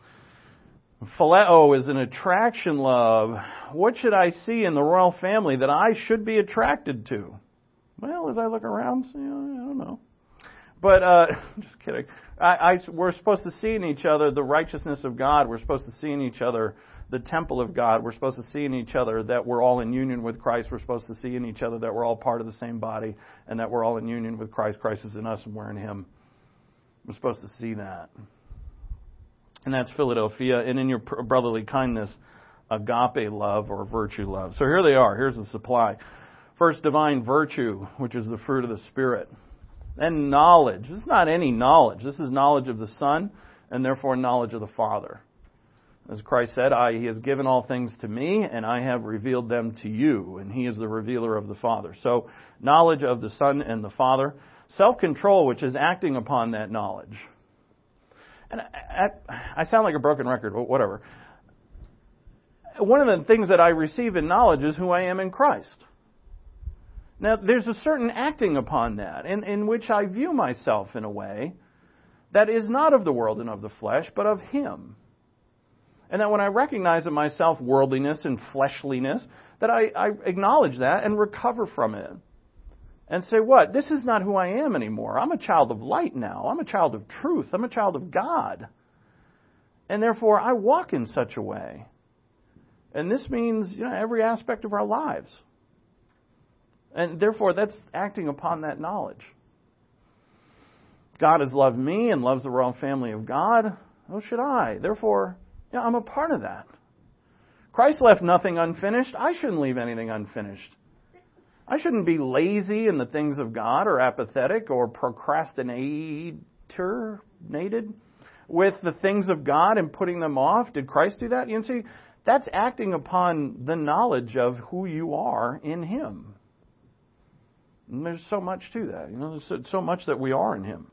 Phileo is an attraction love. What should I see in the royal family that I should be attracted to? Well, as I look around, I don't know. But, just kidding. We're supposed to see in each other the righteousness of God. We're supposed to see in each other the temple of God. We're supposed to see in each other that we're all in union with Christ. We're supposed to see in each other that we're all part of the same body and that we're all in union with Christ. Christ is in us and we're in Him. We're supposed to see that. And that's Philadelphia. And in your brotherly kindness, agape love or virtue love. So here they are. Here's the supply. First, divine virtue, which is the fruit of the Spirit. Then knowledge. This is not any knowledge. This is knowledge of the Son and therefore knowledge of the Father. As Christ said, He has given all things to me, and I have revealed them to you. And He is the revealer of the Father. So, knowledge of the Son and the Father. Self-control, which is acting upon that knowledge. And I sound like a broken record, but whatever. One of the things that I receive in knowledge is who I am in Christ. Now, there's a certain acting upon that, in which I view myself in a way that is not of the world and of the flesh, but of Him. And that when I recognize in myself worldliness and fleshliness, that I acknowledge that and recover from it. And say, what? This is not who I am anymore. I'm a child of light now. I'm a child of truth. I'm a child of God. And therefore, I walk in such a way. And this means, every aspect of our lives. And therefore, that's acting upon that knowledge. God has loved me and loves the royal family of God. So should I. Therefore, I'm a part of that. Christ left nothing unfinished. I shouldn't leave anything unfinished. I shouldn't be lazy in the things of God or apathetic or procrastinated with the things of God and putting them off. Did Christ do that? See, that's acting upon the knowledge of who you are in Him. And there's so much to that. There's so much that we are in Him.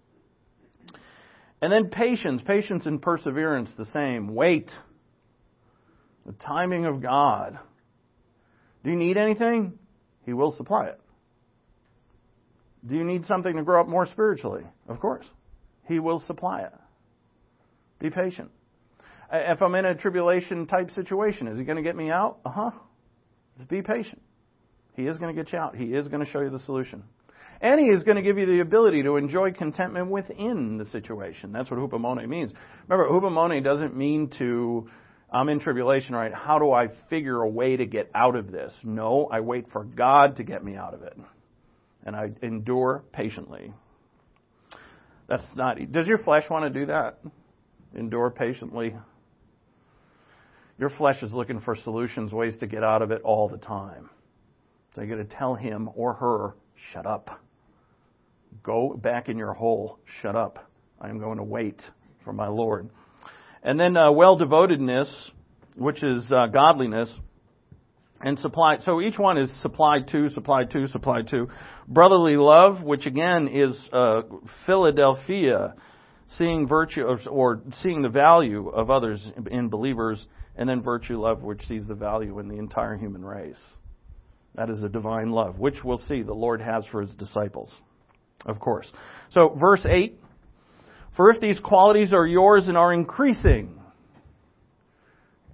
And then patience. Patience and perseverance, the same. Wait. The timing of God. Do you need anything? He will supply it. Do you need something to grow up more spiritually? Of course. He will supply it. Be patient. If I'm in a tribulation type situation, is He going to get me out? Just be patient. He is going to get you out. He is going to show you the solution. And He is going to give you the ability to enjoy contentment within the situation. That's what hupomone means. Remember, hupomone doesn't mean I'm in tribulation, right? How do I figure a way to get out of this? No, I wait for God to get me out of it. And I endure patiently. Does your flesh want to do that? Endure patiently? Your flesh is looking for solutions, ways to get out of it all the time. So you got to tell him or her, shut up. Go back in your hole. Shut up. I am going to wait for my Lord. And then well-devotedness, which is godliness, and supply. So each one is supplied to. Brotherly love, which again is Philadelphia, seeing virtue or seeing the value of others in believers, and then virtue love, which sees the value in the entire human race. That is a divine love, which we'll see the Lord has for His disciples, of course. So verse 8, for if these qualities are yours and are increasing.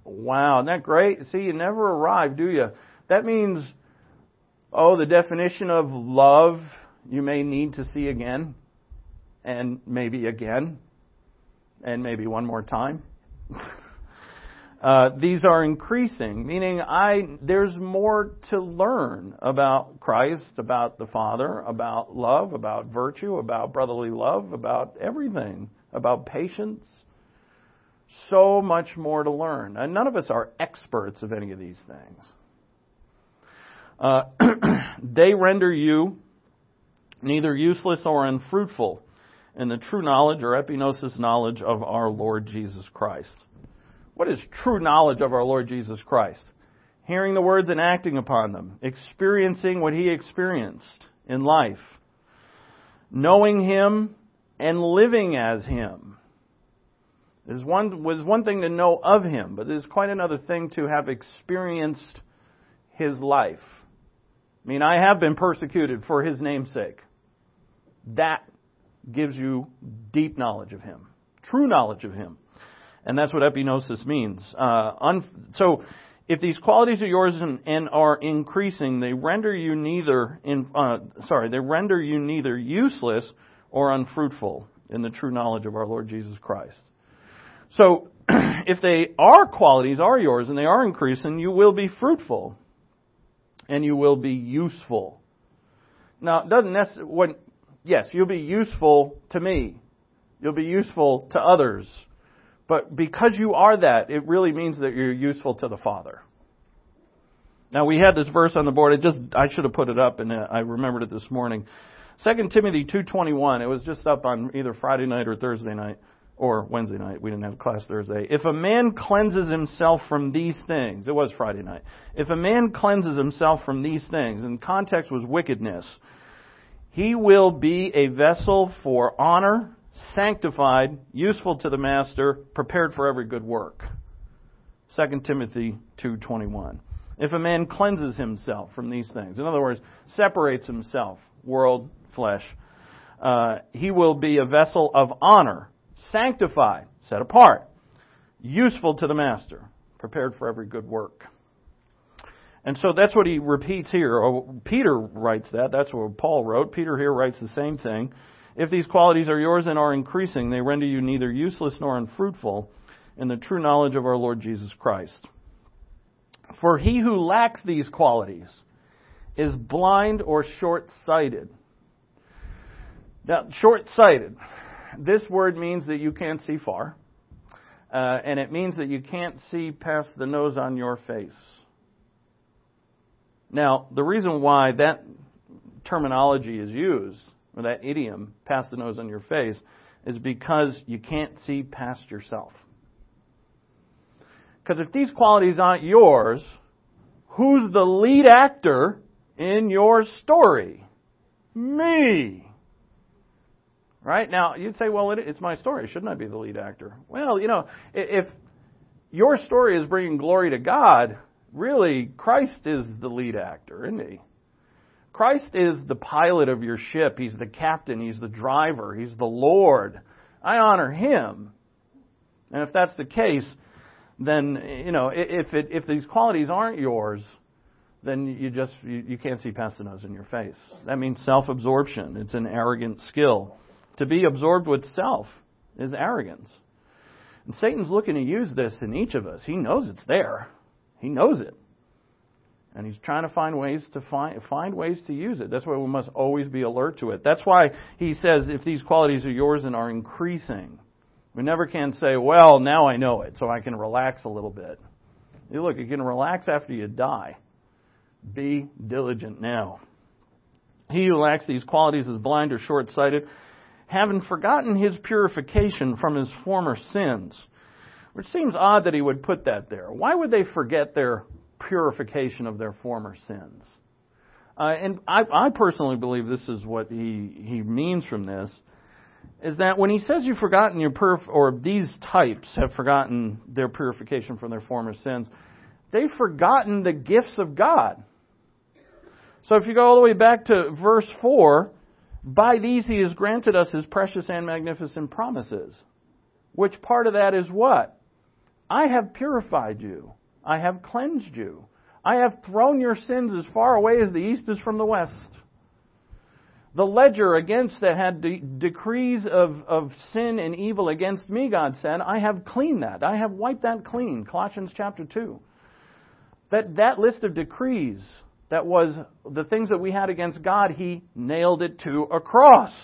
Wow, isn't that great? See, you never arrive, do you? That means, the definition of love you may need to see again, and maybe again, and maybe one more time. These are increasing, meaning there's more to learn about Christ, about the Father, about love, about virtue, about brotherly love, about everything, about patience. So much more to learn. And none of us are experts of any of these things. They render you neither useless or unfruitful in the true knowledge or epignosis knowledge of our Lord Jesus Christ. What is true knowledge of our Lord Jesus Christ? Hearing the words and acting upon them. Experiencing what He experienced in life. Knowing Him and living as Him. It was one thing to know of Him, but it is quite another thing to have experienced His life. I mean, I have been persecuted for His name's sake. That gives you deep knowledge of Him. True knowledge of Him. And that's what epignosis means. So, if these qualities are yours and are increasing, they render you neither useless or unfruitful in the true knowledge of our Lord Jesus Christ. So, if qualities are yours and they are increasing, you will be fruitful and you will be useful. Now, it doesn't necessarily. Yes, you'll be useful to me. You'll be useful to others. But because you are that, it really means that you're useful to the Father. Now, we had this verse on the board. I should have put it up, and I remembered it this morning. 2 Timothy 2:21. It was just up on either Friday night or Thursday night, or Wednesday night. We didn't have class Thursday. If a man cleanses himself from these things, it was Friday night. If a man cleanses himself from these things, and context was wickedness, he will be a vessel for honor, sanctified, useful to the master, prepared for every good work. 2 Timothy 2:21. If a man cleanses himself from these things, in other words, separates himself, world, flesh, he will be a vessel of honor, sanctified, set apart, useful to the master, prepared for every good work. And so that's what he repeats here. Peter writes that. That's what Paul wrote. Peter here writes the same thing. If these qualities are yours and are increasing, they render you neither useless nor unfruitful in the true knowledge of our Lord Jesus Christ. For he who lacks these qualities is blind or short-sighted. Now, short-sighted, this word means that you can't see far. And it means that you can't see past the nose on your face. Now, the reason why that terminology is used, or that idiom, past the nose on your face, is because you can't see past yourself. Because if these qualities aren't yours, who's the lead actor in your story? Me. Right? Now, you'd say, well, it's my story. Shouldn't I be the lead actor? Well, if your story is bringing glory to God, really, Christ is the lead actor, isn't He? Christ is the pilot of your ship. He's the captain. He's the driver. He's the Lord. I honor Him. And if that's the case, then, if these qualities aren't yours, then you can't see past the nose in your face. That means self-absorption. It's an arrogant skill. To be absorbed with self is arrogance. And Satan's looking to use this in each of us. He knows it's there. He knows it. And he's trying to find ways to use it. That's why we must always be alert to it. That's why he says, if these qualities are yours and are increasing, we never can say, well, now I know it, so I can relax a little bit. Look, you can relax after you die. Be diligent now. He who lacks these qualities is blind or short-sighted, having forgotten his purification from his former sins. Which seems odd that he would put that there. Why would they forget their purification of their former sins? And I personally believe this is what he means from this, is that when he says you've forgotten or these types have forgotten their purification from their former sins, they've forgotten the gifts of God. So if you go all the way back to verse 4, by these He has granted us His precious and magnificent promises. Which part of that is what? I have purified you. I have cleansed you. I have thrown your sins as far away as the east is from the west. The ledger against that had decrees of sin and evil against me, God said, I have cleaned that. I have wiped that clean. Colossians chapter 2. That list of decrees, that was the things that we had against God, He nailed it to a cross.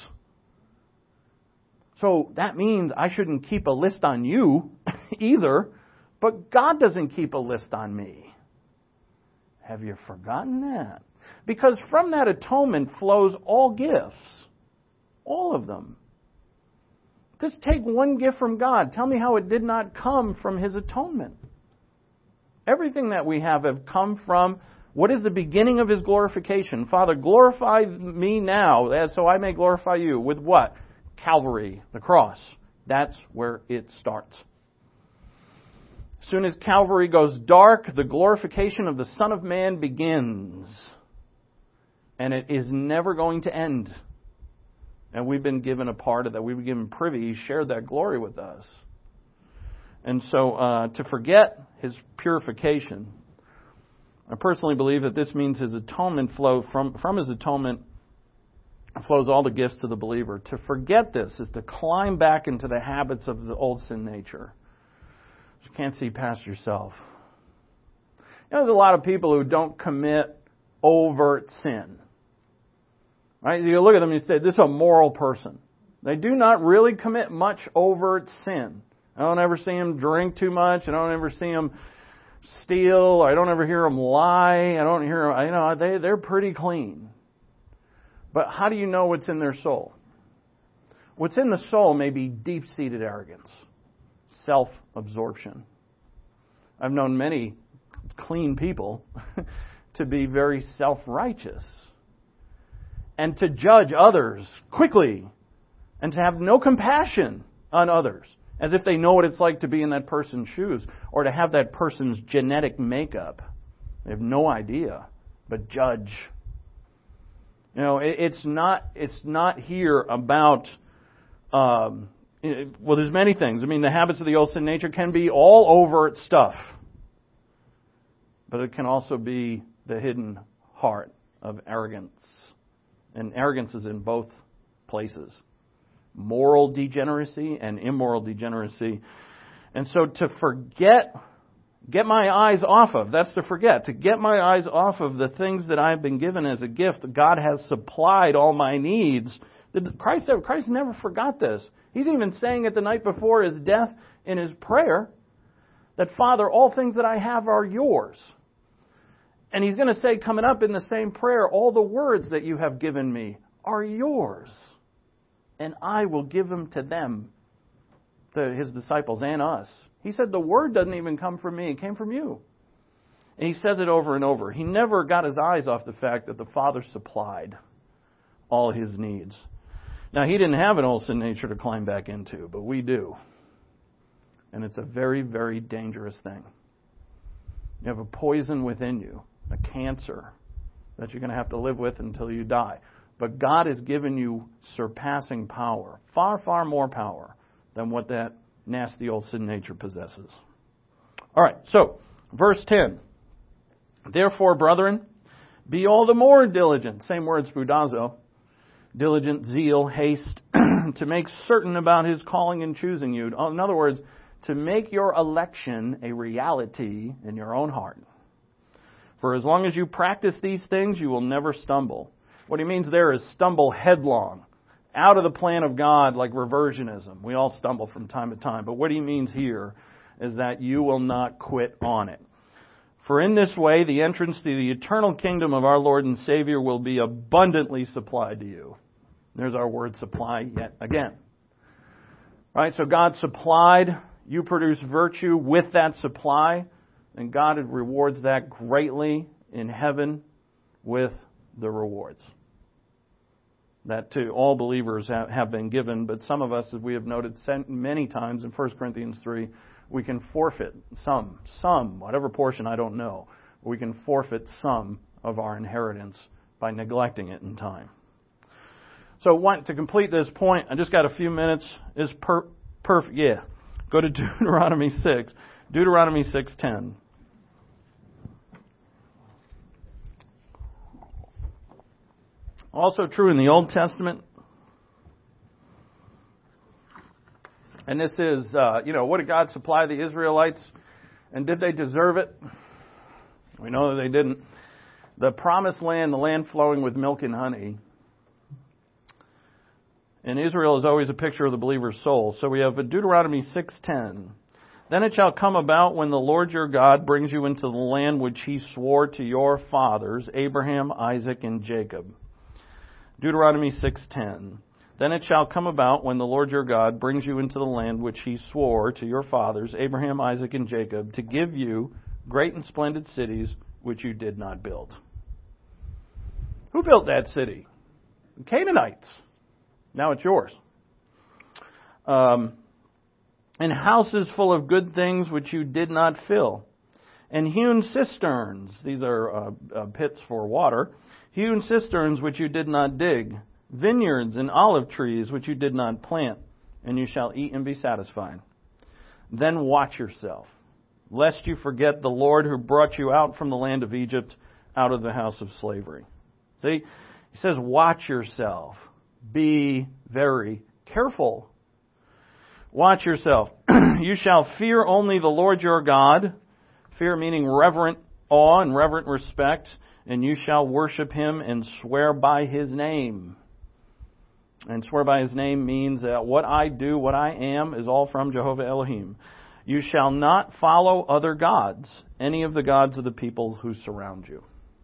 So that means I shouldn't keep a list on you either, but God doesn't keep a list on me. Have you forgotten that? Because from that atonement flows all gifts. All of them. Just take one gift from God. Tell me how it did not come from His atonement. Everything that we have come from what is the beginning of His glorification. Father, glorify me now, so I may glorify you. With what? Calvary, the cross. That's where it starts. As soon as Calvary goes dark, the glorification of the Son of Man begins. And it is never going to end. And we've been given a part of that. We've been given privy. He shared that glory with us. And so to forget His purification, I personally believe that this means His atonement flow from His atonement flows all the gifts to the believer. To forget this is to climb back into the habits of the old sin nature. You can't see past yourself. There's a lot of people who don't commit overt sin. Right? You look at them and you say, this is a moral person. They do not really commit much overt sin. I don't ever see them drink too much. I don't ever see them steal. I don't ever hear them lie. I don't hear them, they're pretty clean. But how do you know what's in their soul? What's in the soul may be deep-seated arrogance, self-absorption. I've known many clean people to be very self-righteous and to judge others quickly and to have no compassion on others, as if they know what it's like to be in that person's shoes or to have that person's genetic makeup. They have no idea, but judge. It's not here about, there's many things. The habits of the old sin nature can be all overt stuff. But it can also be the hidden heart of arrogance. And arrogance is in both places. Moral degeneracy and immoral degeneracy. And so to get my eyes off of, that's to forget. To get my eyes off of the things that I've been given as a gift, God has supplied all my needs. Christ never forgot this. He's even saying it the night before His death in His prayer, that Father, all things that I have are yours. And He's going to say, coming up in the same prayer, all the words that you have given me are yours. And I will give them to them, to His disciples and us. He said the word doesn't even come from me, it came from you. And He says it over and over. He never got His eyes off the fact that the Father supplied all His needs. Now, He didn't have an old sin nature to climb back into, but we do. And it's a very, very dangerous thing. You have a poison within you, a cancer, that you're going to have to live with until you die. But God has given you surpassing power, far, far more power than what that nasty old sin nature possesses. All right, so, verse 10. Therefore, brethren, be all the more diligent. Same word, spoudazo. Diligent, zeal, haste, to make certain about His calling and choosing you. In other words, to make your election a reality in your own heart. For as long as you practice these things, you will never stumble. What he means there is stumble headlong, out of the plan of God, like reversionism. We all stumble from time to time. But what he means here is that you will not quit on it. For in this way, the entrance to the eternal kingdom of our Lord and Savior will be abundantly supplied to you. There's our word supply yet again. Right? So God supplied. You produce virtue with that supply. And God rewards that greatly in heaven with the rewards. That to all believers have been given. But some of us, as we have noted many times in 1 Corinthians 3, we can forfeit some, whatever portion I don't know. We can forfeit some of our inheritance by neglecting it in time. So to complete this point, I just got a few minutes. Is perfect. Yeah. Go to Deuteronomy 6. Deuteronomy 6:10. Also true in the Old Testament. And this is, what did God supply the Israelites? And did they deserve it? We know that they didn't. The promised land, the land flowing with milk and honey. And Israel is always a picture of the believer's soul. So we have Deuteronomy 6:10. Then it shall come about when the Lord your God brings you into the land which he swore to your fathers, Abraham, Isaac, and Jacob. Deuteronomy 6:10. Then it shall come about when the Lord your God brings you into the land which he swore to your fathers, Abraham, Isaac, and Jacob, to give you great and splendid cities which you did not build. Who built that city? The Canaanites. Now it's yours. And houses full of good things which you did not fill. And hewn cisterns, these are pits for water, hewn cisterns which you did not dig. Vineyards and olive trees which you did not plant, and you shall eat and be satisfied. Then watch yourself, lest you forget the Lord who brought you out from the land of Egypt, out of the house of slavery. See, he says, watch yourself. Be very careful. Watch yourself. You shall fear only the Lord your God. Fear meaning reverent awe and reverent respect. And you shall worship him and swear by his name. And swear by his name means that what I do, what I am, is all from Jehovah Elohim. You shall not follow other gods, any of the gods of the peoples who surround you.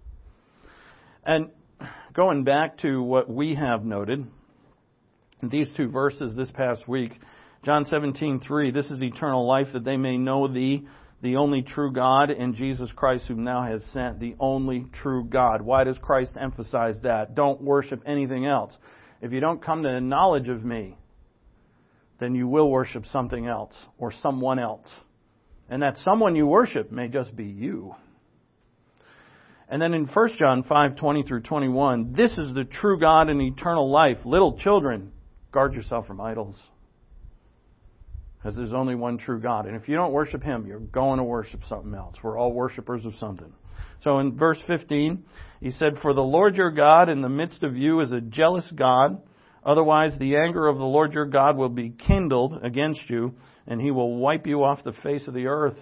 And going back to what we have noted, in these two verses this past week, John 17:3, this is eternal life, that they may know thee, the only true God, and Jesus Christ whom thou hast sent, the only true God. Why does Christ emphasize that? Don't worship anything else. If you don't come to the knowledge of me, then you will worship something else or someone else. And that someone you worship may just be you. And then in 1 John 5:20 through 21, this is the true God and eternal life. Little children, guard yourself from idols. Because there's only one true God. And if you don't worship him, you're going to worship something else. We're all worshipers of something. So in verse 15, he said, for the Lord your God in the midst of you is a jealous God. Otherwise the anger of the Lord your God will be kindled against you, and he will wipe you off the face of the earth.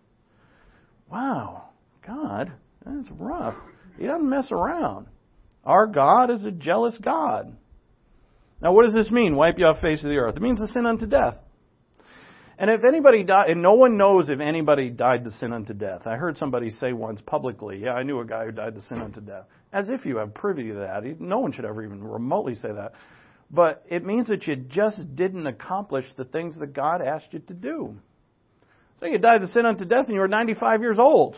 Wow, God, that's rough. He doesn't mess around. Our God is a jealous God. Now what does this mean, wipe you off the face of the earth? It means to sin unto death. And if anybody died, and no one knows if anybody died to sin unto death. I heard somebody say once publicly, yeah, I knew a guy who died to sin unto death. As if you have privy to that. No one should ever even remotely say that. But it means that you just didn't accomplish the things that God asked you to do. So you died to sin unto death and you were 95 years old.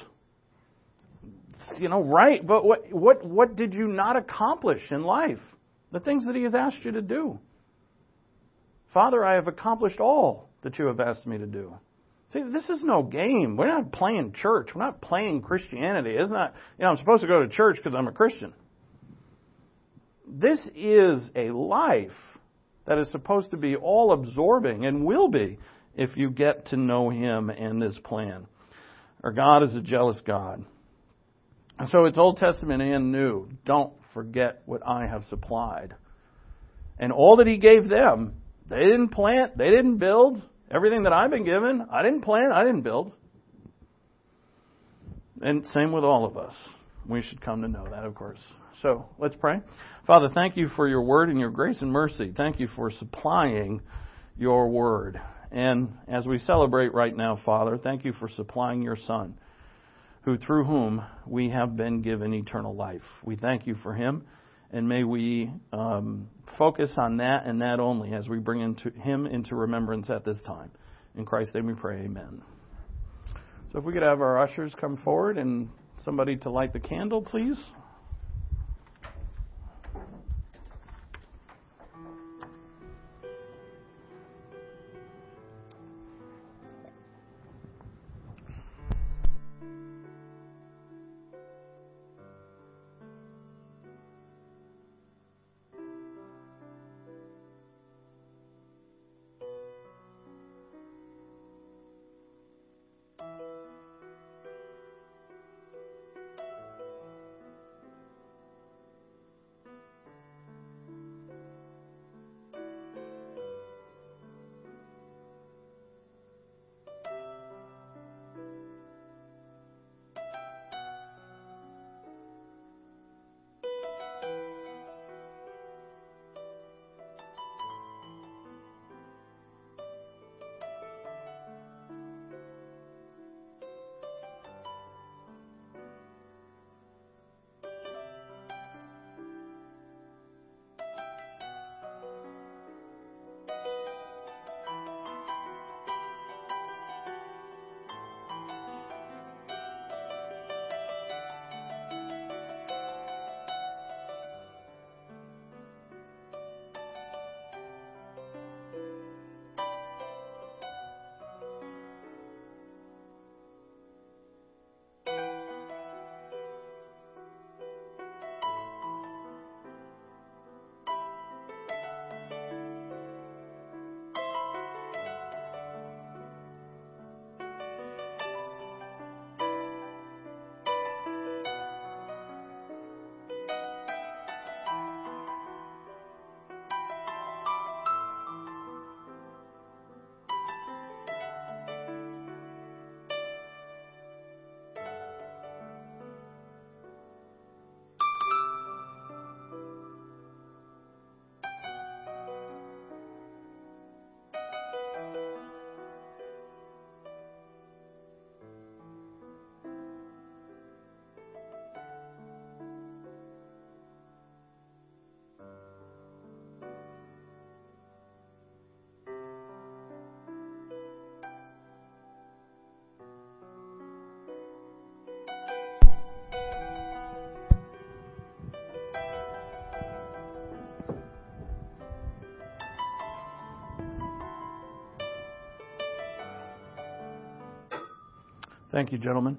Right? But what did you not accomplish in life? The things that he has asked you to do. Father, I have accomplished all that you have asked me to do. See, this is no game. We're not playing church. We're not playing Christianity. It's not, I'm supposed to go to church because I'm a Christian. This is a life that is supposed to be all absorbing and will be if you get to know him and this plan. Our God is a jealous God. And so it's Old Testament and New. Don't forget what I have supplied. And all that he gave them, they didn't plant, they didn't build. Everything that I've been given, I didn't plant, I didn't build. And same with all of us. We should come to know that, of course. So, let's pray. Father, thank you for your word and your grace and mercy. Thank you for supplying your word. And as we celebrate right now, Father, thank you for supplying your Son, through whom we have been given eternal life. We thank you for him. And may we focus on that and that only as we bring him into remembrance at this time. In Christ's name we pray, amen. So if we could have our ushers come forward and somebody to light the candle, please. Thank you, gentlemen.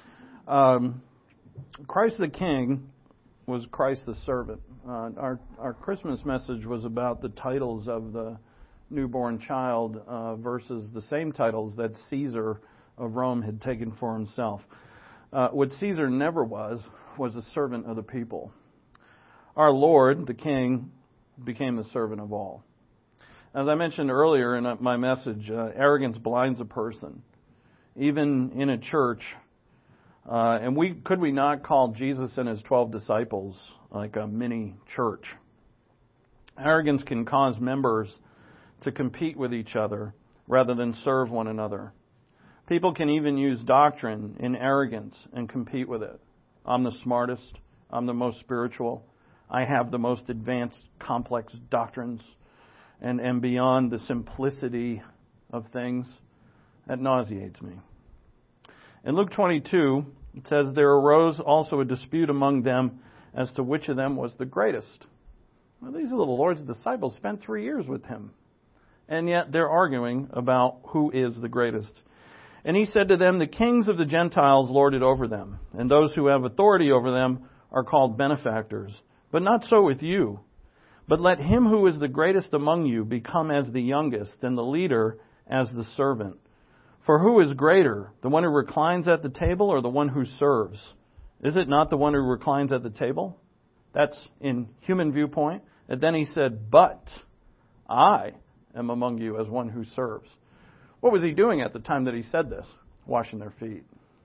Christ the King was Christ the servant. Our Christmas message was about the titles of the newborn child versus the same titles that Caesar of Rome had taken for himself. What Caesar never was a servant of the people. Our Lord, the King, became the servant of all. As I mentioned earlier in my message, arrogance blinds a person, even in a church. And could we not call Jesus and his 12 disciples like a mini church? Arrogance can cause members to compete with each other rather than serve one another. People can even use doctrine in arrogance and compete with it. I'm the smartest. I'm the most spiritual. I have the most advanced, complex doctrines. And beyond the simplicity of things, that nauseates me. In Luke 22, it says, there arose also a dispute among them as to which of them was the greatest. Well, these are the Lord's disciples, spent 3 years with him. And yet they're arguing about who is the greatest. And he said to them, the kings of the Gentiles lord it over them, and those who have authority over them are called benefactors. But not so with you. But let him who is the greatest among you become as the youngest, and the leader as the servant. For who is greater, the one who reclines at the table or the one who serves? Is it not the one who reclines at the table? That's in human viewpoint. And then he said, but I am among you as one who serves. What was he doing at the time that he said this? Washing their feet.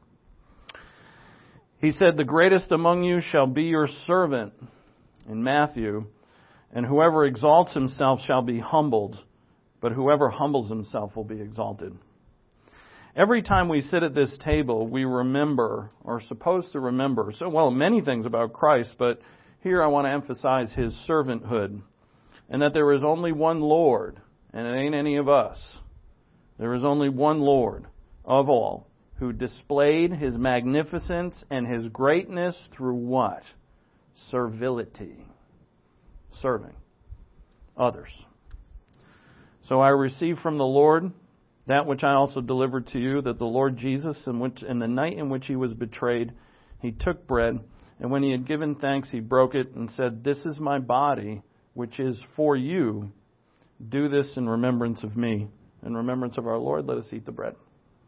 He said, the greatest among you shall be your servant, in Matthew, and whoever exalts himself shall be humbled, but whoever humbles himself will be exalted. Every time we sit at this table, we remember, or are supposed to remember, many things about Christ, but here I want to emphasize his servanthood, and that there is only one Lord, and it ain't any of us. There is only one Lord of all, who displayed his magnificence and his greatness through what? Servility. Serving others. So I received from the Lord that which I also delivered to you, that the Lord Jesus, in the night in which he was betrayed, he took bread, and when he had given thanks, he broke it and said, this is my body, which is for you. Do this in remembrance of me. In remembrance of our Lord, let us eat the bread.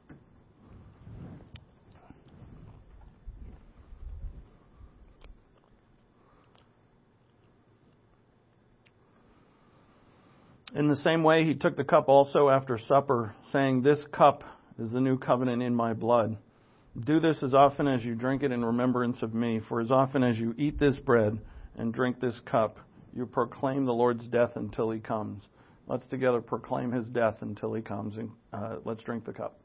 In the same way, he took the cup also after supper, saying, this cup is the new covenant in my blood. Do this as often as you drink it in remembrance of me. For as often as you eat this bread and drink this cup, you proclaim the Lord's death until he comes. Let's together proclaim his death until he comes. And let's drink the cup.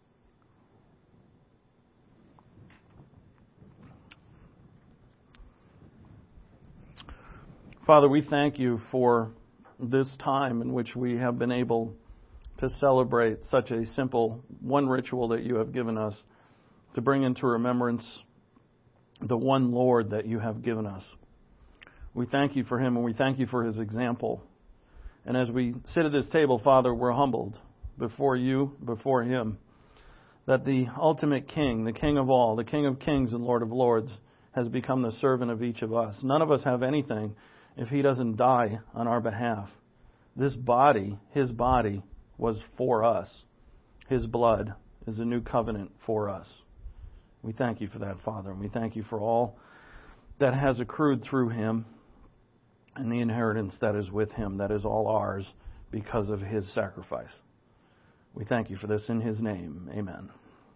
Father, we thank you for this time in which we have been able to celebrate such a simple one ritual that you have given us to bring into remembrance the one Lord that you have given us. We thank you for him, and we thank you for his example. And as we sit at this table, Father, we're humbled before you, before him, that the ultimate King, the King of all, the King of kings and Lord of lords, has become the servant of each of us. None of us have anything if he doesn't die on our behalf. This body, his body, was for us. His blood is a new covenant for us. We thank you for that, Father, and we thank you for all that has accrued through him and the inheritance that is with him, that is all ours because of his sacrifice. We thank you for this in his name. Amen.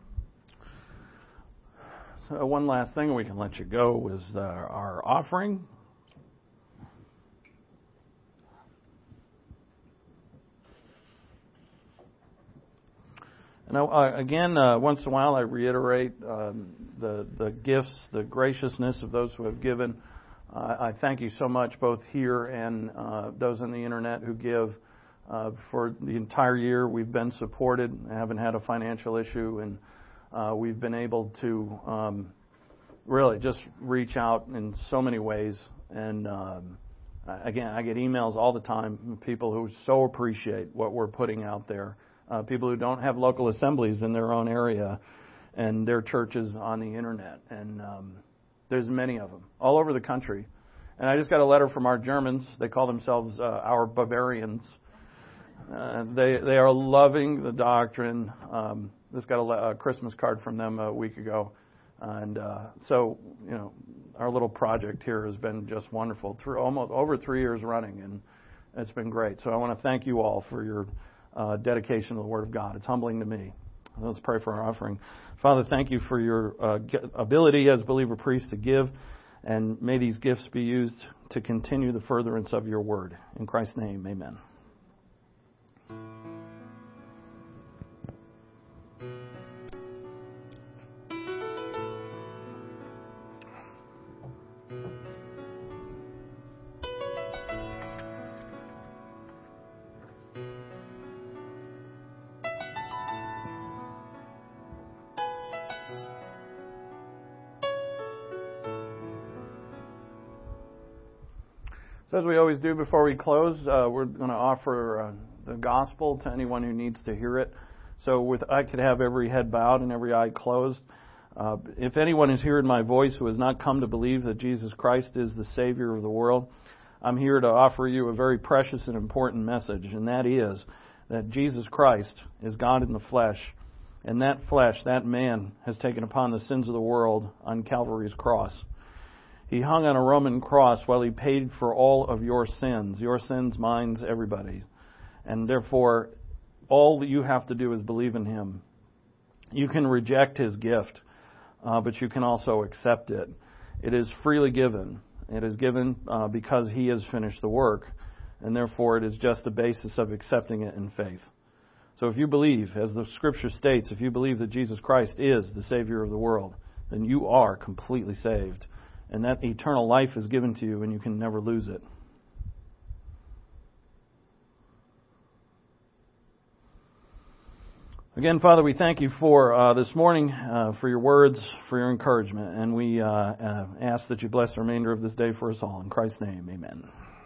So one last thing, we can let you go, is our offering. And again, once in a while I reiterate the gifts, the graciousness of those who have given. I thank you so much, both here and those on the internet who give. For the entire year, we've been supported. I haven't had a financial issue, and we've been able to really just reach out in so many ways. And again, I get emails all the time from people who so appreciate what we're putting out there. People who don't have local assemblies in their own area. and their churches on the internet. And there's many of them all over the country. And I just got a letter from our Germans. They call themselves our Bavarians. They are loving the doctrine. Just got a Christmas card from them a week ago. And so, our little project here has been just wonderful through almost over 3 years running, and it's been great. So I want to thank you all for your dedication to the Word of God. It's humbling to me. Let's pray for our offering. Father, thank you for your ability as believer priest to give, and may these gifts be used to continue the furtherance of your Word. In Christ's name, amen. So as we always do before we close, we're going to offer the gospel to anyone who needs to hear it. So I could have every head bowed and every eye closed. If anyone is hearing my voice who has not come to believe that Jesus Christ is the Savior of the world, I'm here to offer you a very precious and important message, and that is that Jesus Christ is God in the flesh, and that flesh, that man, has taken upon the sins of the world on Calvary's cross. He hung on a Roman cross while he paid for all of your sins, mine, everybody's. And therefore, all that you have to do is believe in Him. You can reject His gift, but you can also accept it. It is freely given. It is given because He has finished the work, and therefore it is just the basis of accepting it in faith. So if you believe, as the Scripture states, if you believe that Jesus Christ is the Savior of the world, then you are completely saved. And that eternal life is given to you, and you can never lose it. Again, Father, we thank you for this morning, for your words, for your encouragement. And we ask that you bless the remainder of this day for us all. In Christ's name, amen.